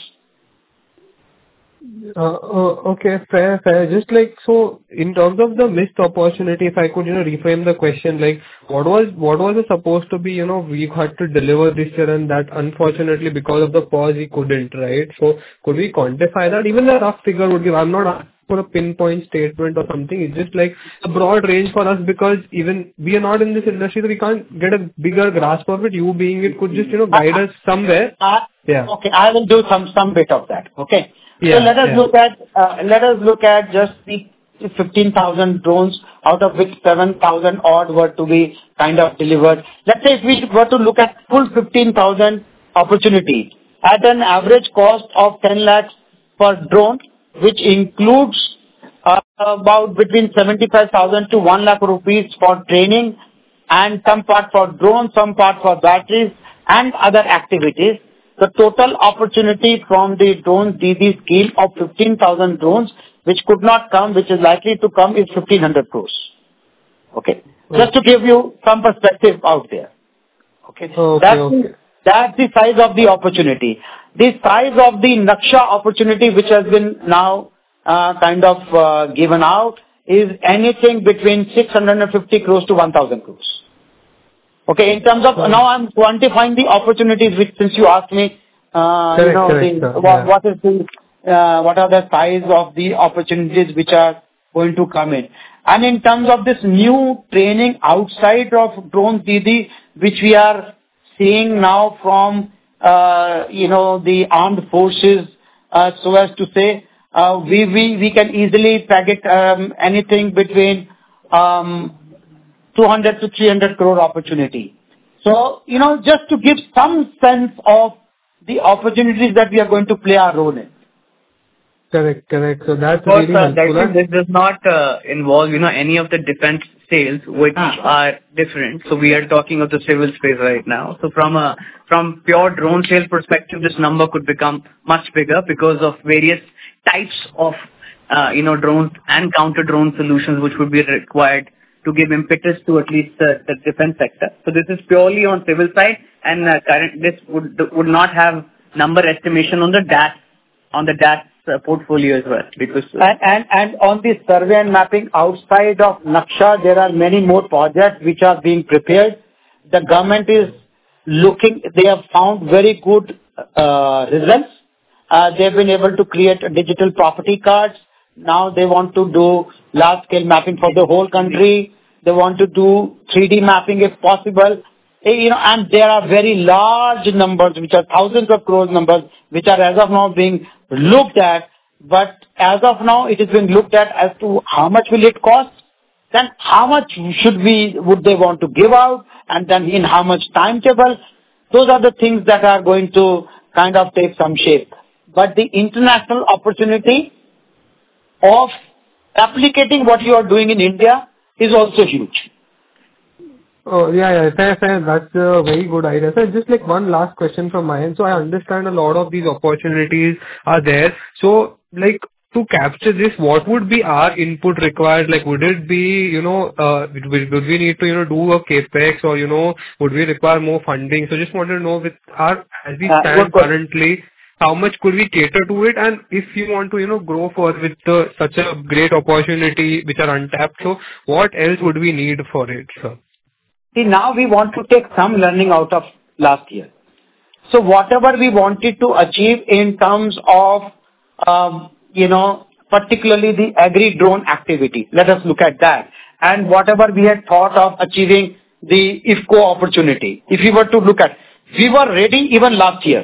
Uh, uh, okay, fair, fair. Just like, so in terms of the missed opportunity, if I could, you know, reframe the question, like what was, what was it supposed to be, you know, we had to deliver this year, and that unfortunately because of the pause we couldn't, right? So could we quantify that? Even the rough figure would give, I'm not asking for a pinpoint statement or something. It's just like a broad range for us, because even we are not in this industry, so we can't get a bigger grasp of it. You being it could just, you know, guide us somewhere. Uh, yeah. Okay, I will do some, some bit of that. Okay. Yeah, so let us yeah. look at uh, let us look at just the fifteen thousand drones, out of which seven thousand odd were to be kind of delivered. Let's say if we were to look at full fifteen thousand opportunity at an average cost of ten lakhs per drone, which includes uh, about between seventy-five thousand to one lakh rupees for training, and some part for drones, some part for batteries and other activities. The total opportunity from the drone D D scheme of fifteen thousand drones, which could not come, which is likely to come, is fifteen hundred crores. Okay. Just to give you some perspective out there. Okay? Okay, That's okay. the that's the size of the opportunity. The size of the Naksha opportunity, which has been now uh, kind of uh, given out, is anything between six hundred fifty crores to one thousand crores. Okay, in terms of, now I'm quantifying the opportunities, which since you asked me, uh, you Correct, know, correct, the, sir. what, Yeah. what is the, uh, what are the size of the opportunities which are going to come in. And in terms of this new training outside of Drone Didi, which we are seeing now from, uh, you know, the armed forces, uh, so as to say, uh, we, we, we can easily target um, anything between um, two hundred to three hundred crore opportunity. So, you know, just to give some sense of the opportunities that we are going to play our role in. Correct, correct. So that's Of course, really uh, helpful. that, this does not uh, involve, you know, any of the defense sales, which are different. So we are talking of the civil space right now. So from a from pure drone sales perspective, this number could become much bigger because of various types of, uh, you know, drones and counter drone solutions which would be required to give impetus to at least the, the defense sector. So this is purely on civil side, and uh, current this would would not have number estimation on the D A T on the D A T uh, portfolio as well, because uh, And, and, and on the survey and mapping outside of Naksha, there are many more projects which are being prepared. The government is looking, they have found very good uh, results. Uh, they've been able to create digital property cards. Now they want to do large scale mapping for the whole country. They want to do three D mapping if possible. Eh, You know, and there are very large numbers, which are thousands of crores numbers, which are as of now being looked at. But as of now, it is being looked at as to how much will it cost, then how much should we, would they want to give out, and then in how much timetable. Those are the things that are going to kind of take some shape. But the international opportunity of replicating what you are doing in India is also huge. Oh, yeah, yeah, fair, fair. That's a very good idea. So just like one last question from my end. So I understand a lot of these opportunities are there. So like to capture this, what would be our input required? Like would it be, you know, uh, would, would we need to, you know, do a capex, or, you know, would we require more funding? So just wanted to know with our, as we Uh, stand good question. currently, how much could we cater to it? And if you want to, you know, grow further with the, such a great opportunity which are untapped, so what else would we need for it, sir? See, now we want to take some learning out of last year. So whatever we wanted to achieve in terms of, um, you know, particularly the agri-drone activity, let us look at that. And whatever we had thought of achieving the I F C O opportunity, if we were to look at, we were ready even last year.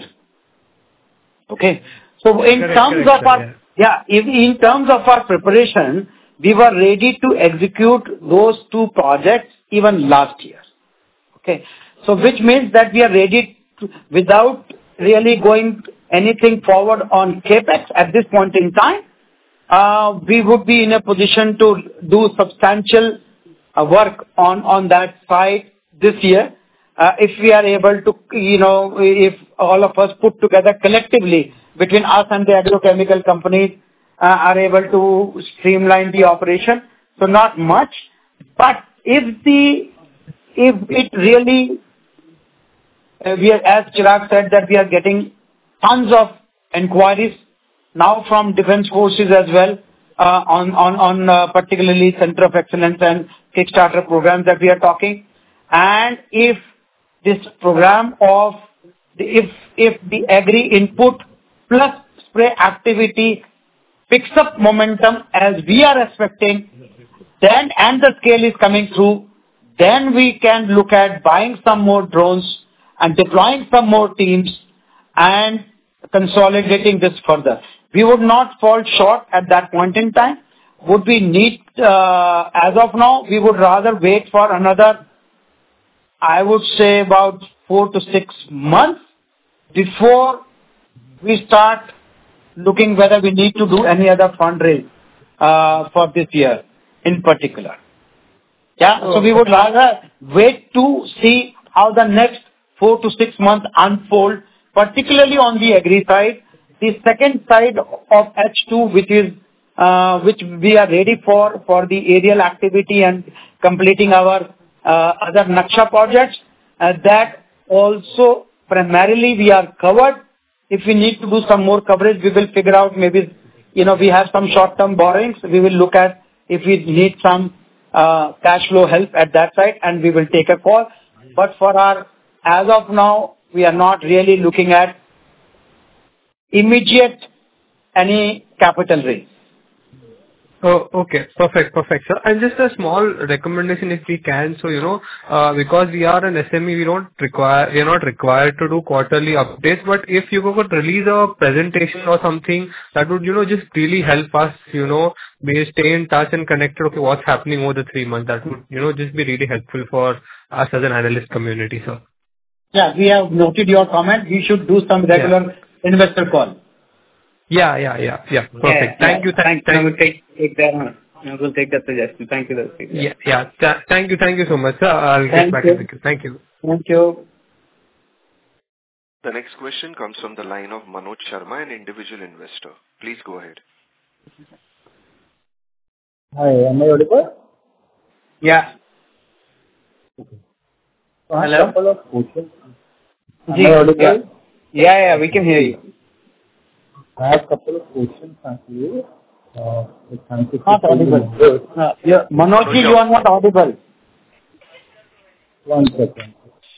Okay. So in Correct, terms correct, of sir, our, yeah, if in terms of our preparation, we were ready to execute those two projects even last year. Okay. So which means that we are ready to, without really going anything forward on capex at this point in time, uh, we would be in a position to do substantial uh, work on, on that side this year. Uh, if we are able to, you know, if all of us put together collectively between us and the agrochemical companies uh, are able to streamline the operation. So not much, but if the, if it really, uh, we are, as Chirag said, that we are getting tons of inquiries now from defense forces as well, uh, on, on, on uh, particularly Center of Excellence and Kickstarter programs that we are talking. And if this program of the, if if the agri input plus spray activity picks up momentum as we are expecting, then and the scale is coming through, then we can look at buying some more drones and deploying some more teams and consolidating this further. We would not fall short at that point in time. Would we need, uh, as of now, we would rather wait for another, I would say about four to six months before we start looking whether we need to do any other fundraise uh, for this year in particular. Yeah, so we would rather wait to see how the next four to six months unfold, particularly on the agri side. The second side of H two, which is uh, which we are ready for for the aerial activity and completing our uh, other Naksha projects, uh, that also primarily we are covered. If we need to do some more coverage, we will figure out maybe, you know, we have some short-term borrowings. We will look at if we need some uh, cash flow help at that side, and we will take a call. But for our, as of now, we are not really looking at immediate any capital raise. Oh, okay. Perfect. Perfect, sir. And just a small recommendation if we can. So, you know, uh, because we are an S M E, we don't require, we are not required to do quarterly updates, but if you could release a presentation or something, that would, you know, just really help us, you know, be stay in touch and connected, okay, what's happening over the three months. That would, you know, just be really helpful for us as an analyst community, sir. Yeah, we have noted your comment. We should do some regular yeah. investor call. Yeah, yeah, yeah, yeah. Perfect. Yeah, thank yeah. you. Thank, thank you. thank, take, take that one. I will take that suggestion. Thank you. Yeah, yeah. yeah. Th- thank you. Thank you so much, sir. I'll get thank back you. to you. Thank you. Thank you. The next question comes from the line of Manoj Sharma, an individual investor. Please go ahead. Hi, am I audible? Yeah. Okay. So Hello. A couple of questions. Am Ji, I audible? Yeah. yeah, yeah, we can hear you. I have a couple of questions actually. Uh, thank you. Not audible. Uh, yeah, Manoj, you are not audible. One second.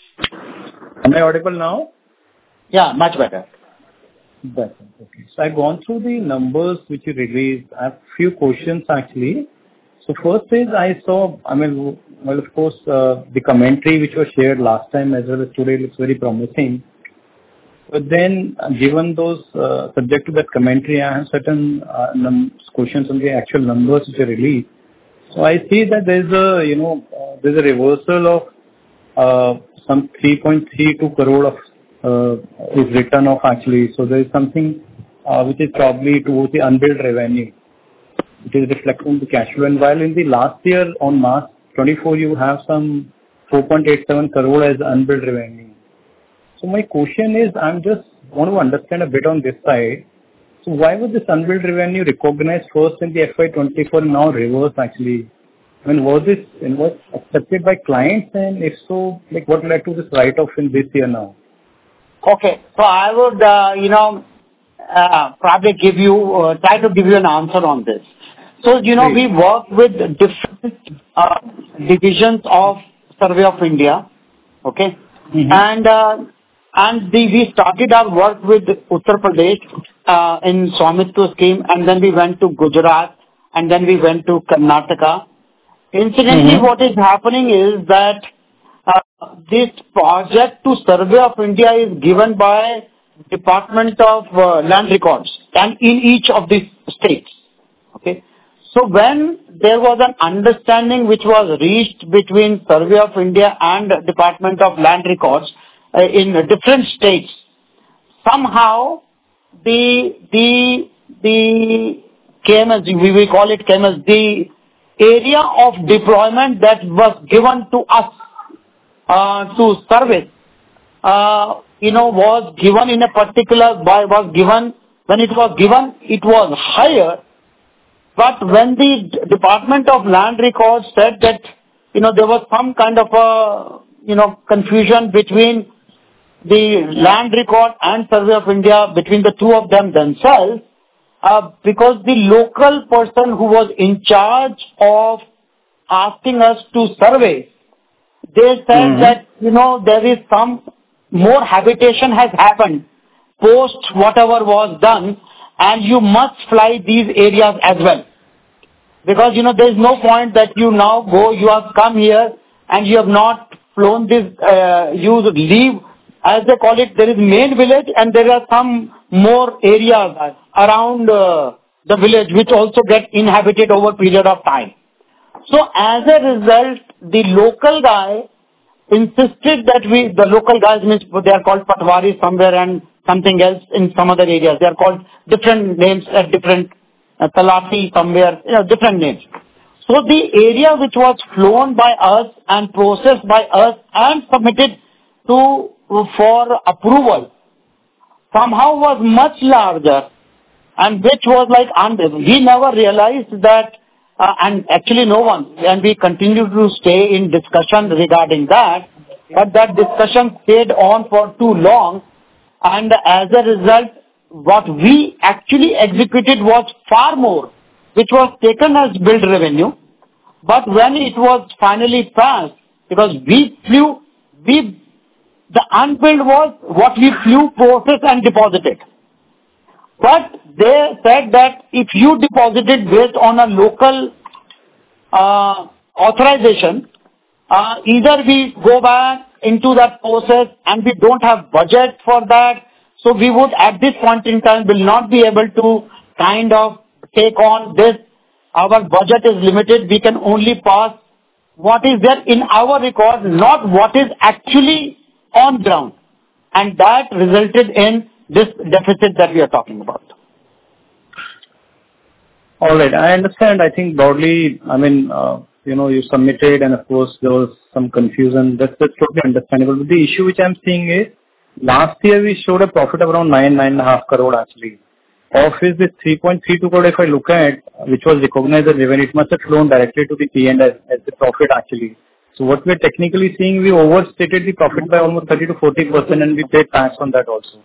Am I audible now? Yeah, much better. Better. Okay. So I've gone through the numbers which you released. I have few questions actually. So first is I saw, I mean, well, of course, uh, the commentary which was shared last time as well as today looks very promising. But then, uh, given those uh, subject to that commentary, I have certain uh, num- questions on the actual numbers which are released. So I see that there's a, you know, uh, there's a reversal of uh, some three point three two crore of uh, is written off actually. So there is something uh, which is probably towards the unbilled revenue, which is reflecting the cash flow. And while in the last year on March twenty-four, you have some four point eight seven crore as unbilled revenue. So my question is, I'm just want to understand a bit on this side. So why was this unbilled revenue recognized first in the F Y twenty-four and now reversed actually? I mean, was this invoice accepted by clients, and if so, like what led to this write-off in this year now? Okay, so I would, uh, you know, uh, probably give you, uh, try to give you an answer on this. So, you know, Please. we work with different uh, divisions of Survey of India, okay? Mm-hmm. And uh, and the, we started our work with Uttar Pradesh uh, in Swamitwa scheme, and then we went to Gujarat, and then we went to Karnataka. Incidentally, mm-hmm. what is happening is that uh, this project to Survey of India is given by Department of uh, Land Records, and in each of these states, okay? So when there was an understanding which was reached between Survey of India and Department of Land Records uh, in different states, somehow the the the K M S, we will call it K M S, the area of deployment that was given to us uh, to service, uh, you know, was given in a particular by was given when it was given, it was higher. But when the Department of Land Records said that, you know, there was some kind of a, you know, confusion between the Land Record and Survey of India, between the two of them themselves, uh, because the local person who was in charge of asking us to survey, they said mm-hmm. that, you know, there is some more habitation has happened post whatever was done, and you must fly these areas as well. Because, you know, there is no point that you now go, you have come here and you have not flown this, uh, you leave, as they call it, there is main village and there are some more areas around uh, the village which also get inhabited over a period of time. So as a result, the local guy insisted that we, the local guys, means they are called Patwari somewhere and something else in some other areas. They are called different names at different, uh, Talati somewhere, you know, different names. So the area which was flown by us and processed by us and submitted to, for approval somehow was much larger, and which was like, unbelievable. We never realized that, uh, and actually no one, and we continue to stay in discussion regarding that, but that discussion stayed on for too long, and as a result, what we actually executed was far more, which was taken as billed revenue. But when it was finally passed, because we flew, we the unbilled was what we flew, processed and deposited. But they said that if you deposited based on a local uh, authorization, uh, either we go back into that process and we don't have budget for that, so we would at this point in time will not be able to kind of take on this. Our budget is limited. We can only pass what is there in our record, not what is actually on ground. And that resulted in this deficit that we are talking about. All right. I understand. I think broadly, I mean, uh, you know, you submitted and of course there was some confusion. That's, that's totally understandable. But the issue which I'm seeing is last year we showed a profit of around nine, nine and a half crore actually. Of which this three point three two crore, if I look at, which was recognized as revenue, it must have flown directly to the P and L as the profit actually. So what we're technically seeing, we overstated the profit by almost thirty to forty percent and we paid tax on that also.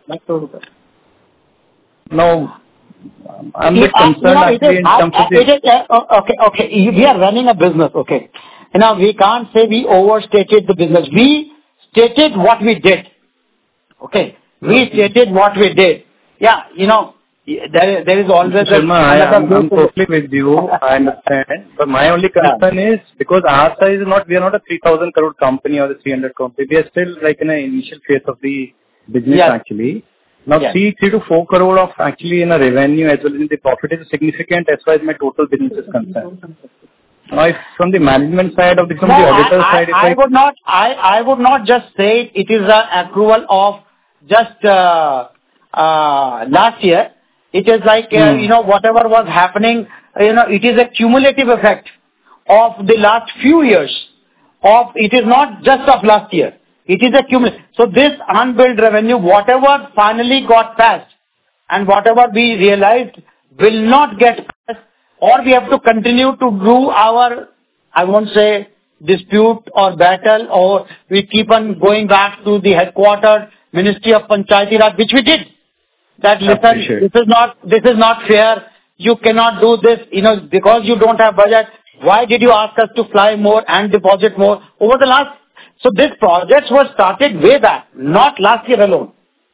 Now, I'm a bit concerned actually in terms of the... Okay, okay. We are running a business, okay. Now, we can't say we overstated the business. We stated what we did. Okay. We stated what we did. Yeah, you know, there, there is always a... Sharma, I, I'm, I'm totally with you. I understand. But my only concern yeah. is because our size is not, we are not a three thousand crore company or a three hundred company. We are still like in an initial phase of the business yes. actually. Now, yes. see, three to four crore of actually in a revenue as well as in the profit is significant as far as my total business is concerned. Now, if from the management side or from no, the auditor I, side, I, I I would not, I, I would not just say it is an accrual of just uh, uh, last year. It is like uh, hmm. you know whatever was happening. You know, it is a cumulative effect of the last few years. Of it is not just of last year. It is a cumulative. So this unbilled revenue, whatever finally got passed and whatever we realized will not get passed, or we have to continue to do our, I won't say dispute or battle, or we keep on going back to the headquarters, Ministry of Panchayati Raj, which we did. That listen, this is not, this is not fair. You cannot do this, you know, because you don't have budget. Why did you ask us to fly more and deposit more over the last? So this project was started way back, not last year alone.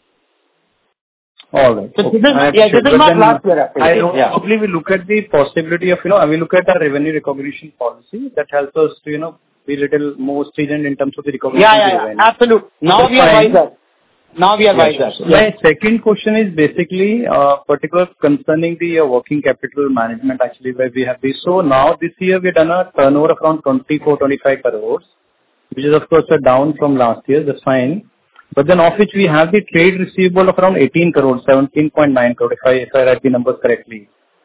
All right. So okay. this is, yeah, this is not last year. Actually. I don't, yeah. Probably we look at the possibility of, you know, we look at our revenue recognition policy that helps us to, you know, be a little more stringent in terms of the recognition. Yeah, yeah, yeah, absolutely. Now we are wiser. Now we are yes. wiser. So yes. My second question is basically uh, particular concerning the uh, working capital management actually where we have this. So now this year we've done a turnover of around twenty-four, twenty-five crores, which is of course a down from last year, that's fine. But then of which we have the trade receivable of around eighteen crores, seventeen point nine crore, if I, if I write the numbers correctly.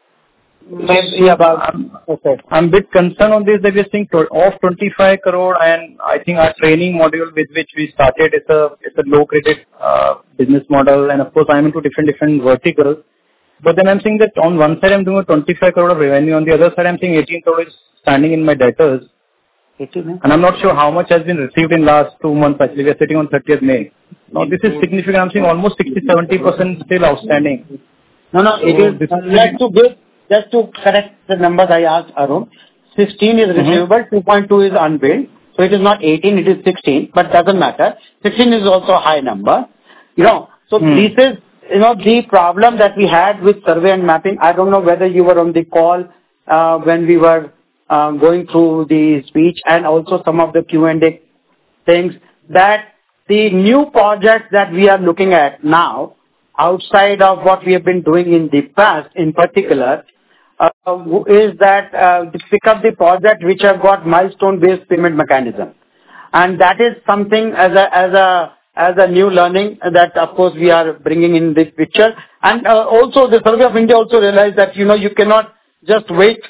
Maybe about, I'm, okay. I'm a bit concerned on this that we are seeing of twenty-five crore, and I think our training module with which we started is a, it's a low credit uh, business model, and of course I'm into different, different verticals. But then I'm seeing that on one side I'm doing a twenty-five crore of revenue, on the other side I'm seeing eighteen crore is standing in my debtors. And I'm not sure how much has been received in last two months actually. We are sitting on thirtieth May. Now this is significant. I'm seeing almost sixty to seventy percent still outstanding. No, no, so it is, this is just to give, just to correct the numbers I asked Arun. sixteen is receivable, mm-hmm. two point two is unbilled. So it is not eighteen, it is sixteen, but doesn't matter. sixteen is also a high number. You know, so mm. this is, you know, the problem that we had with survey and mapping. I don't know whether you were on the call uh, when we were Uh, going through the speech and also some of the Q and A things, that the new projects that we are looking at now, outside of what we have been doing in the past in particular, uh, is that uh, to pick up the project which have got milestone-based payment mechanism. And that is something as a, as a, as a new learning that of course we are bringing in this picture. And uh, also the Survey of India also realized that, you know, you cannot just wait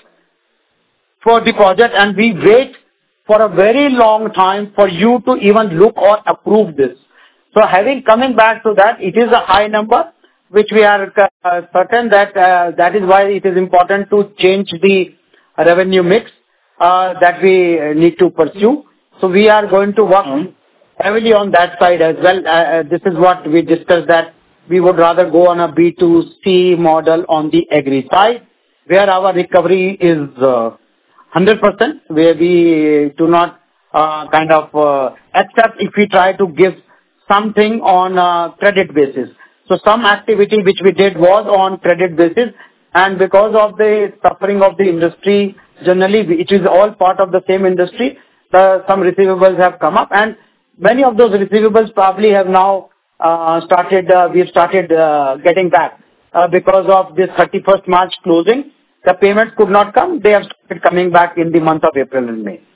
for the project and we wait for a very long time for you to even look or approve this. So having coming back to that, it is a high number which we are uh, certain that uh, that is why it is important to change the revenue mix uh, that we need to pursue. So we are going to work mm-hmm. heavily on that side as well. Uh, uh, This is what we discussed, that we would rather go on a B two C model on the agri side, where our recovery is uh, one hundred percent, where we do not uh, kind of uh, except if we try to give something on a credit basis. So some activity which we did was on credit basis, and because of the suffering of the industry, generally it is all part of the same industry, the, some receivables have come up, and many of those receivables probably have now uh, started, uh, we have started uh, getting back uh, because of this thirty-first March closing. The payments could not come. They have started coming back in the month of April and May.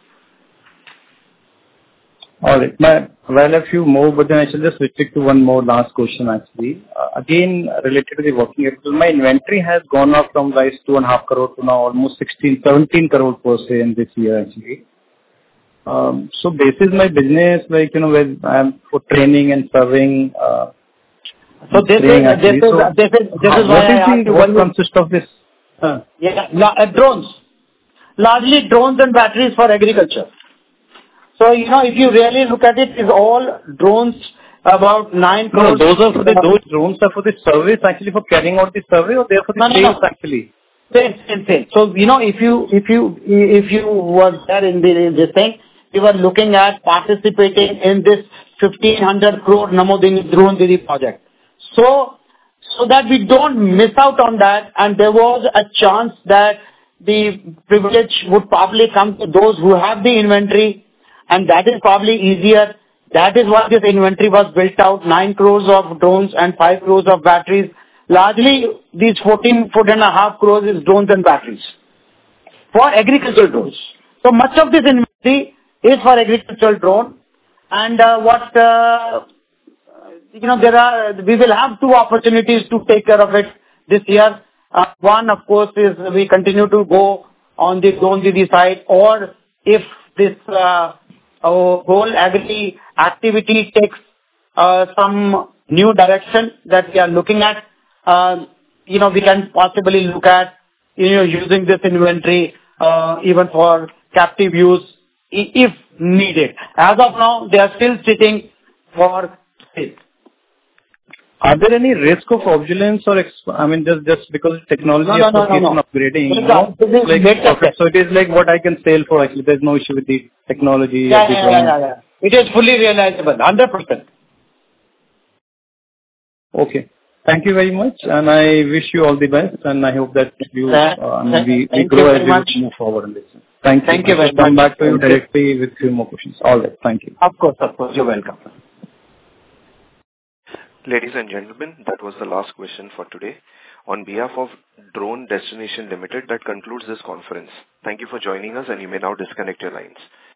All right. My, well, a few more, but then I shall just restrict to one more last question actually. Uh, again, related to the working capital, my inventory has gone up from like two and a half crore to now almost sixteen, seventeen crore per se in this year actually. Um, so basis my business, like, you know, where I'm for training and serving. Uh, so this is, this is, so this is, this is why I asked you what what consists of this? Uh, yeah, la- uh, drones. Largely drones and batteries for agriculture. So, you know, if you really look at it, it's all drones, about nine No, crores. those are for the, those drones are for the service, actually for carrying out the survey, or they're for the No, no, sales no. actually? Same, same, same. So, you know, if you, if you, if you were there in the, in this thing, you were looking at participating in this fifteen hundred crore Namo Drone Didi project. So, so that we don't miss out on that, and there was a chance that the privilege would probably come to those who have the inventory, and that is probably easier. That is why this inventory was built out, nine crores of drones and five crores of batteries. Largely, these fourteen foot and a half crores is drones and batteries for agricultural drones. So much of this inventory is for agricultural drone. And uh, what, uh, you know, there are, we will have two opportunities to take care of it this year. Uh, one, of course, is we continue to go on the drone Didi side, or if this uh, our whole agri activity takes uh, some new direction that we are looking at, uh, you know, we can possibly look at, you know, using this inventory uh, even for captive use i- if needed. As of now, they are still sitting for sale. Are there any risk of obsolescence or, ex- I mean, just just because technology No, no, of no, course no, keeps no. on upgrading, you This know? is- this is Like, latest okay, so it is like what I can sell for actually. There's no issue with the technology Yeah, of the yeah, drone. yeah, yeah, yeah. It is fully realizable, one hundred percent. Okay. Thank you very much, and I wish you all the best, and I hope that you, uh, I mean, we, we Thank you grow very as we much. move forward in this. Thank you. Thank you I very shall come much. back to you Thank you. directly with few more questions. All right. Thank you. Of course, of course. You're welcome. Ladies and gentlemen, that was the last question for today. On behalf of Drone Destination Limited, that concludes this conference. Thank you for joining us, and you may now disconnect your lines.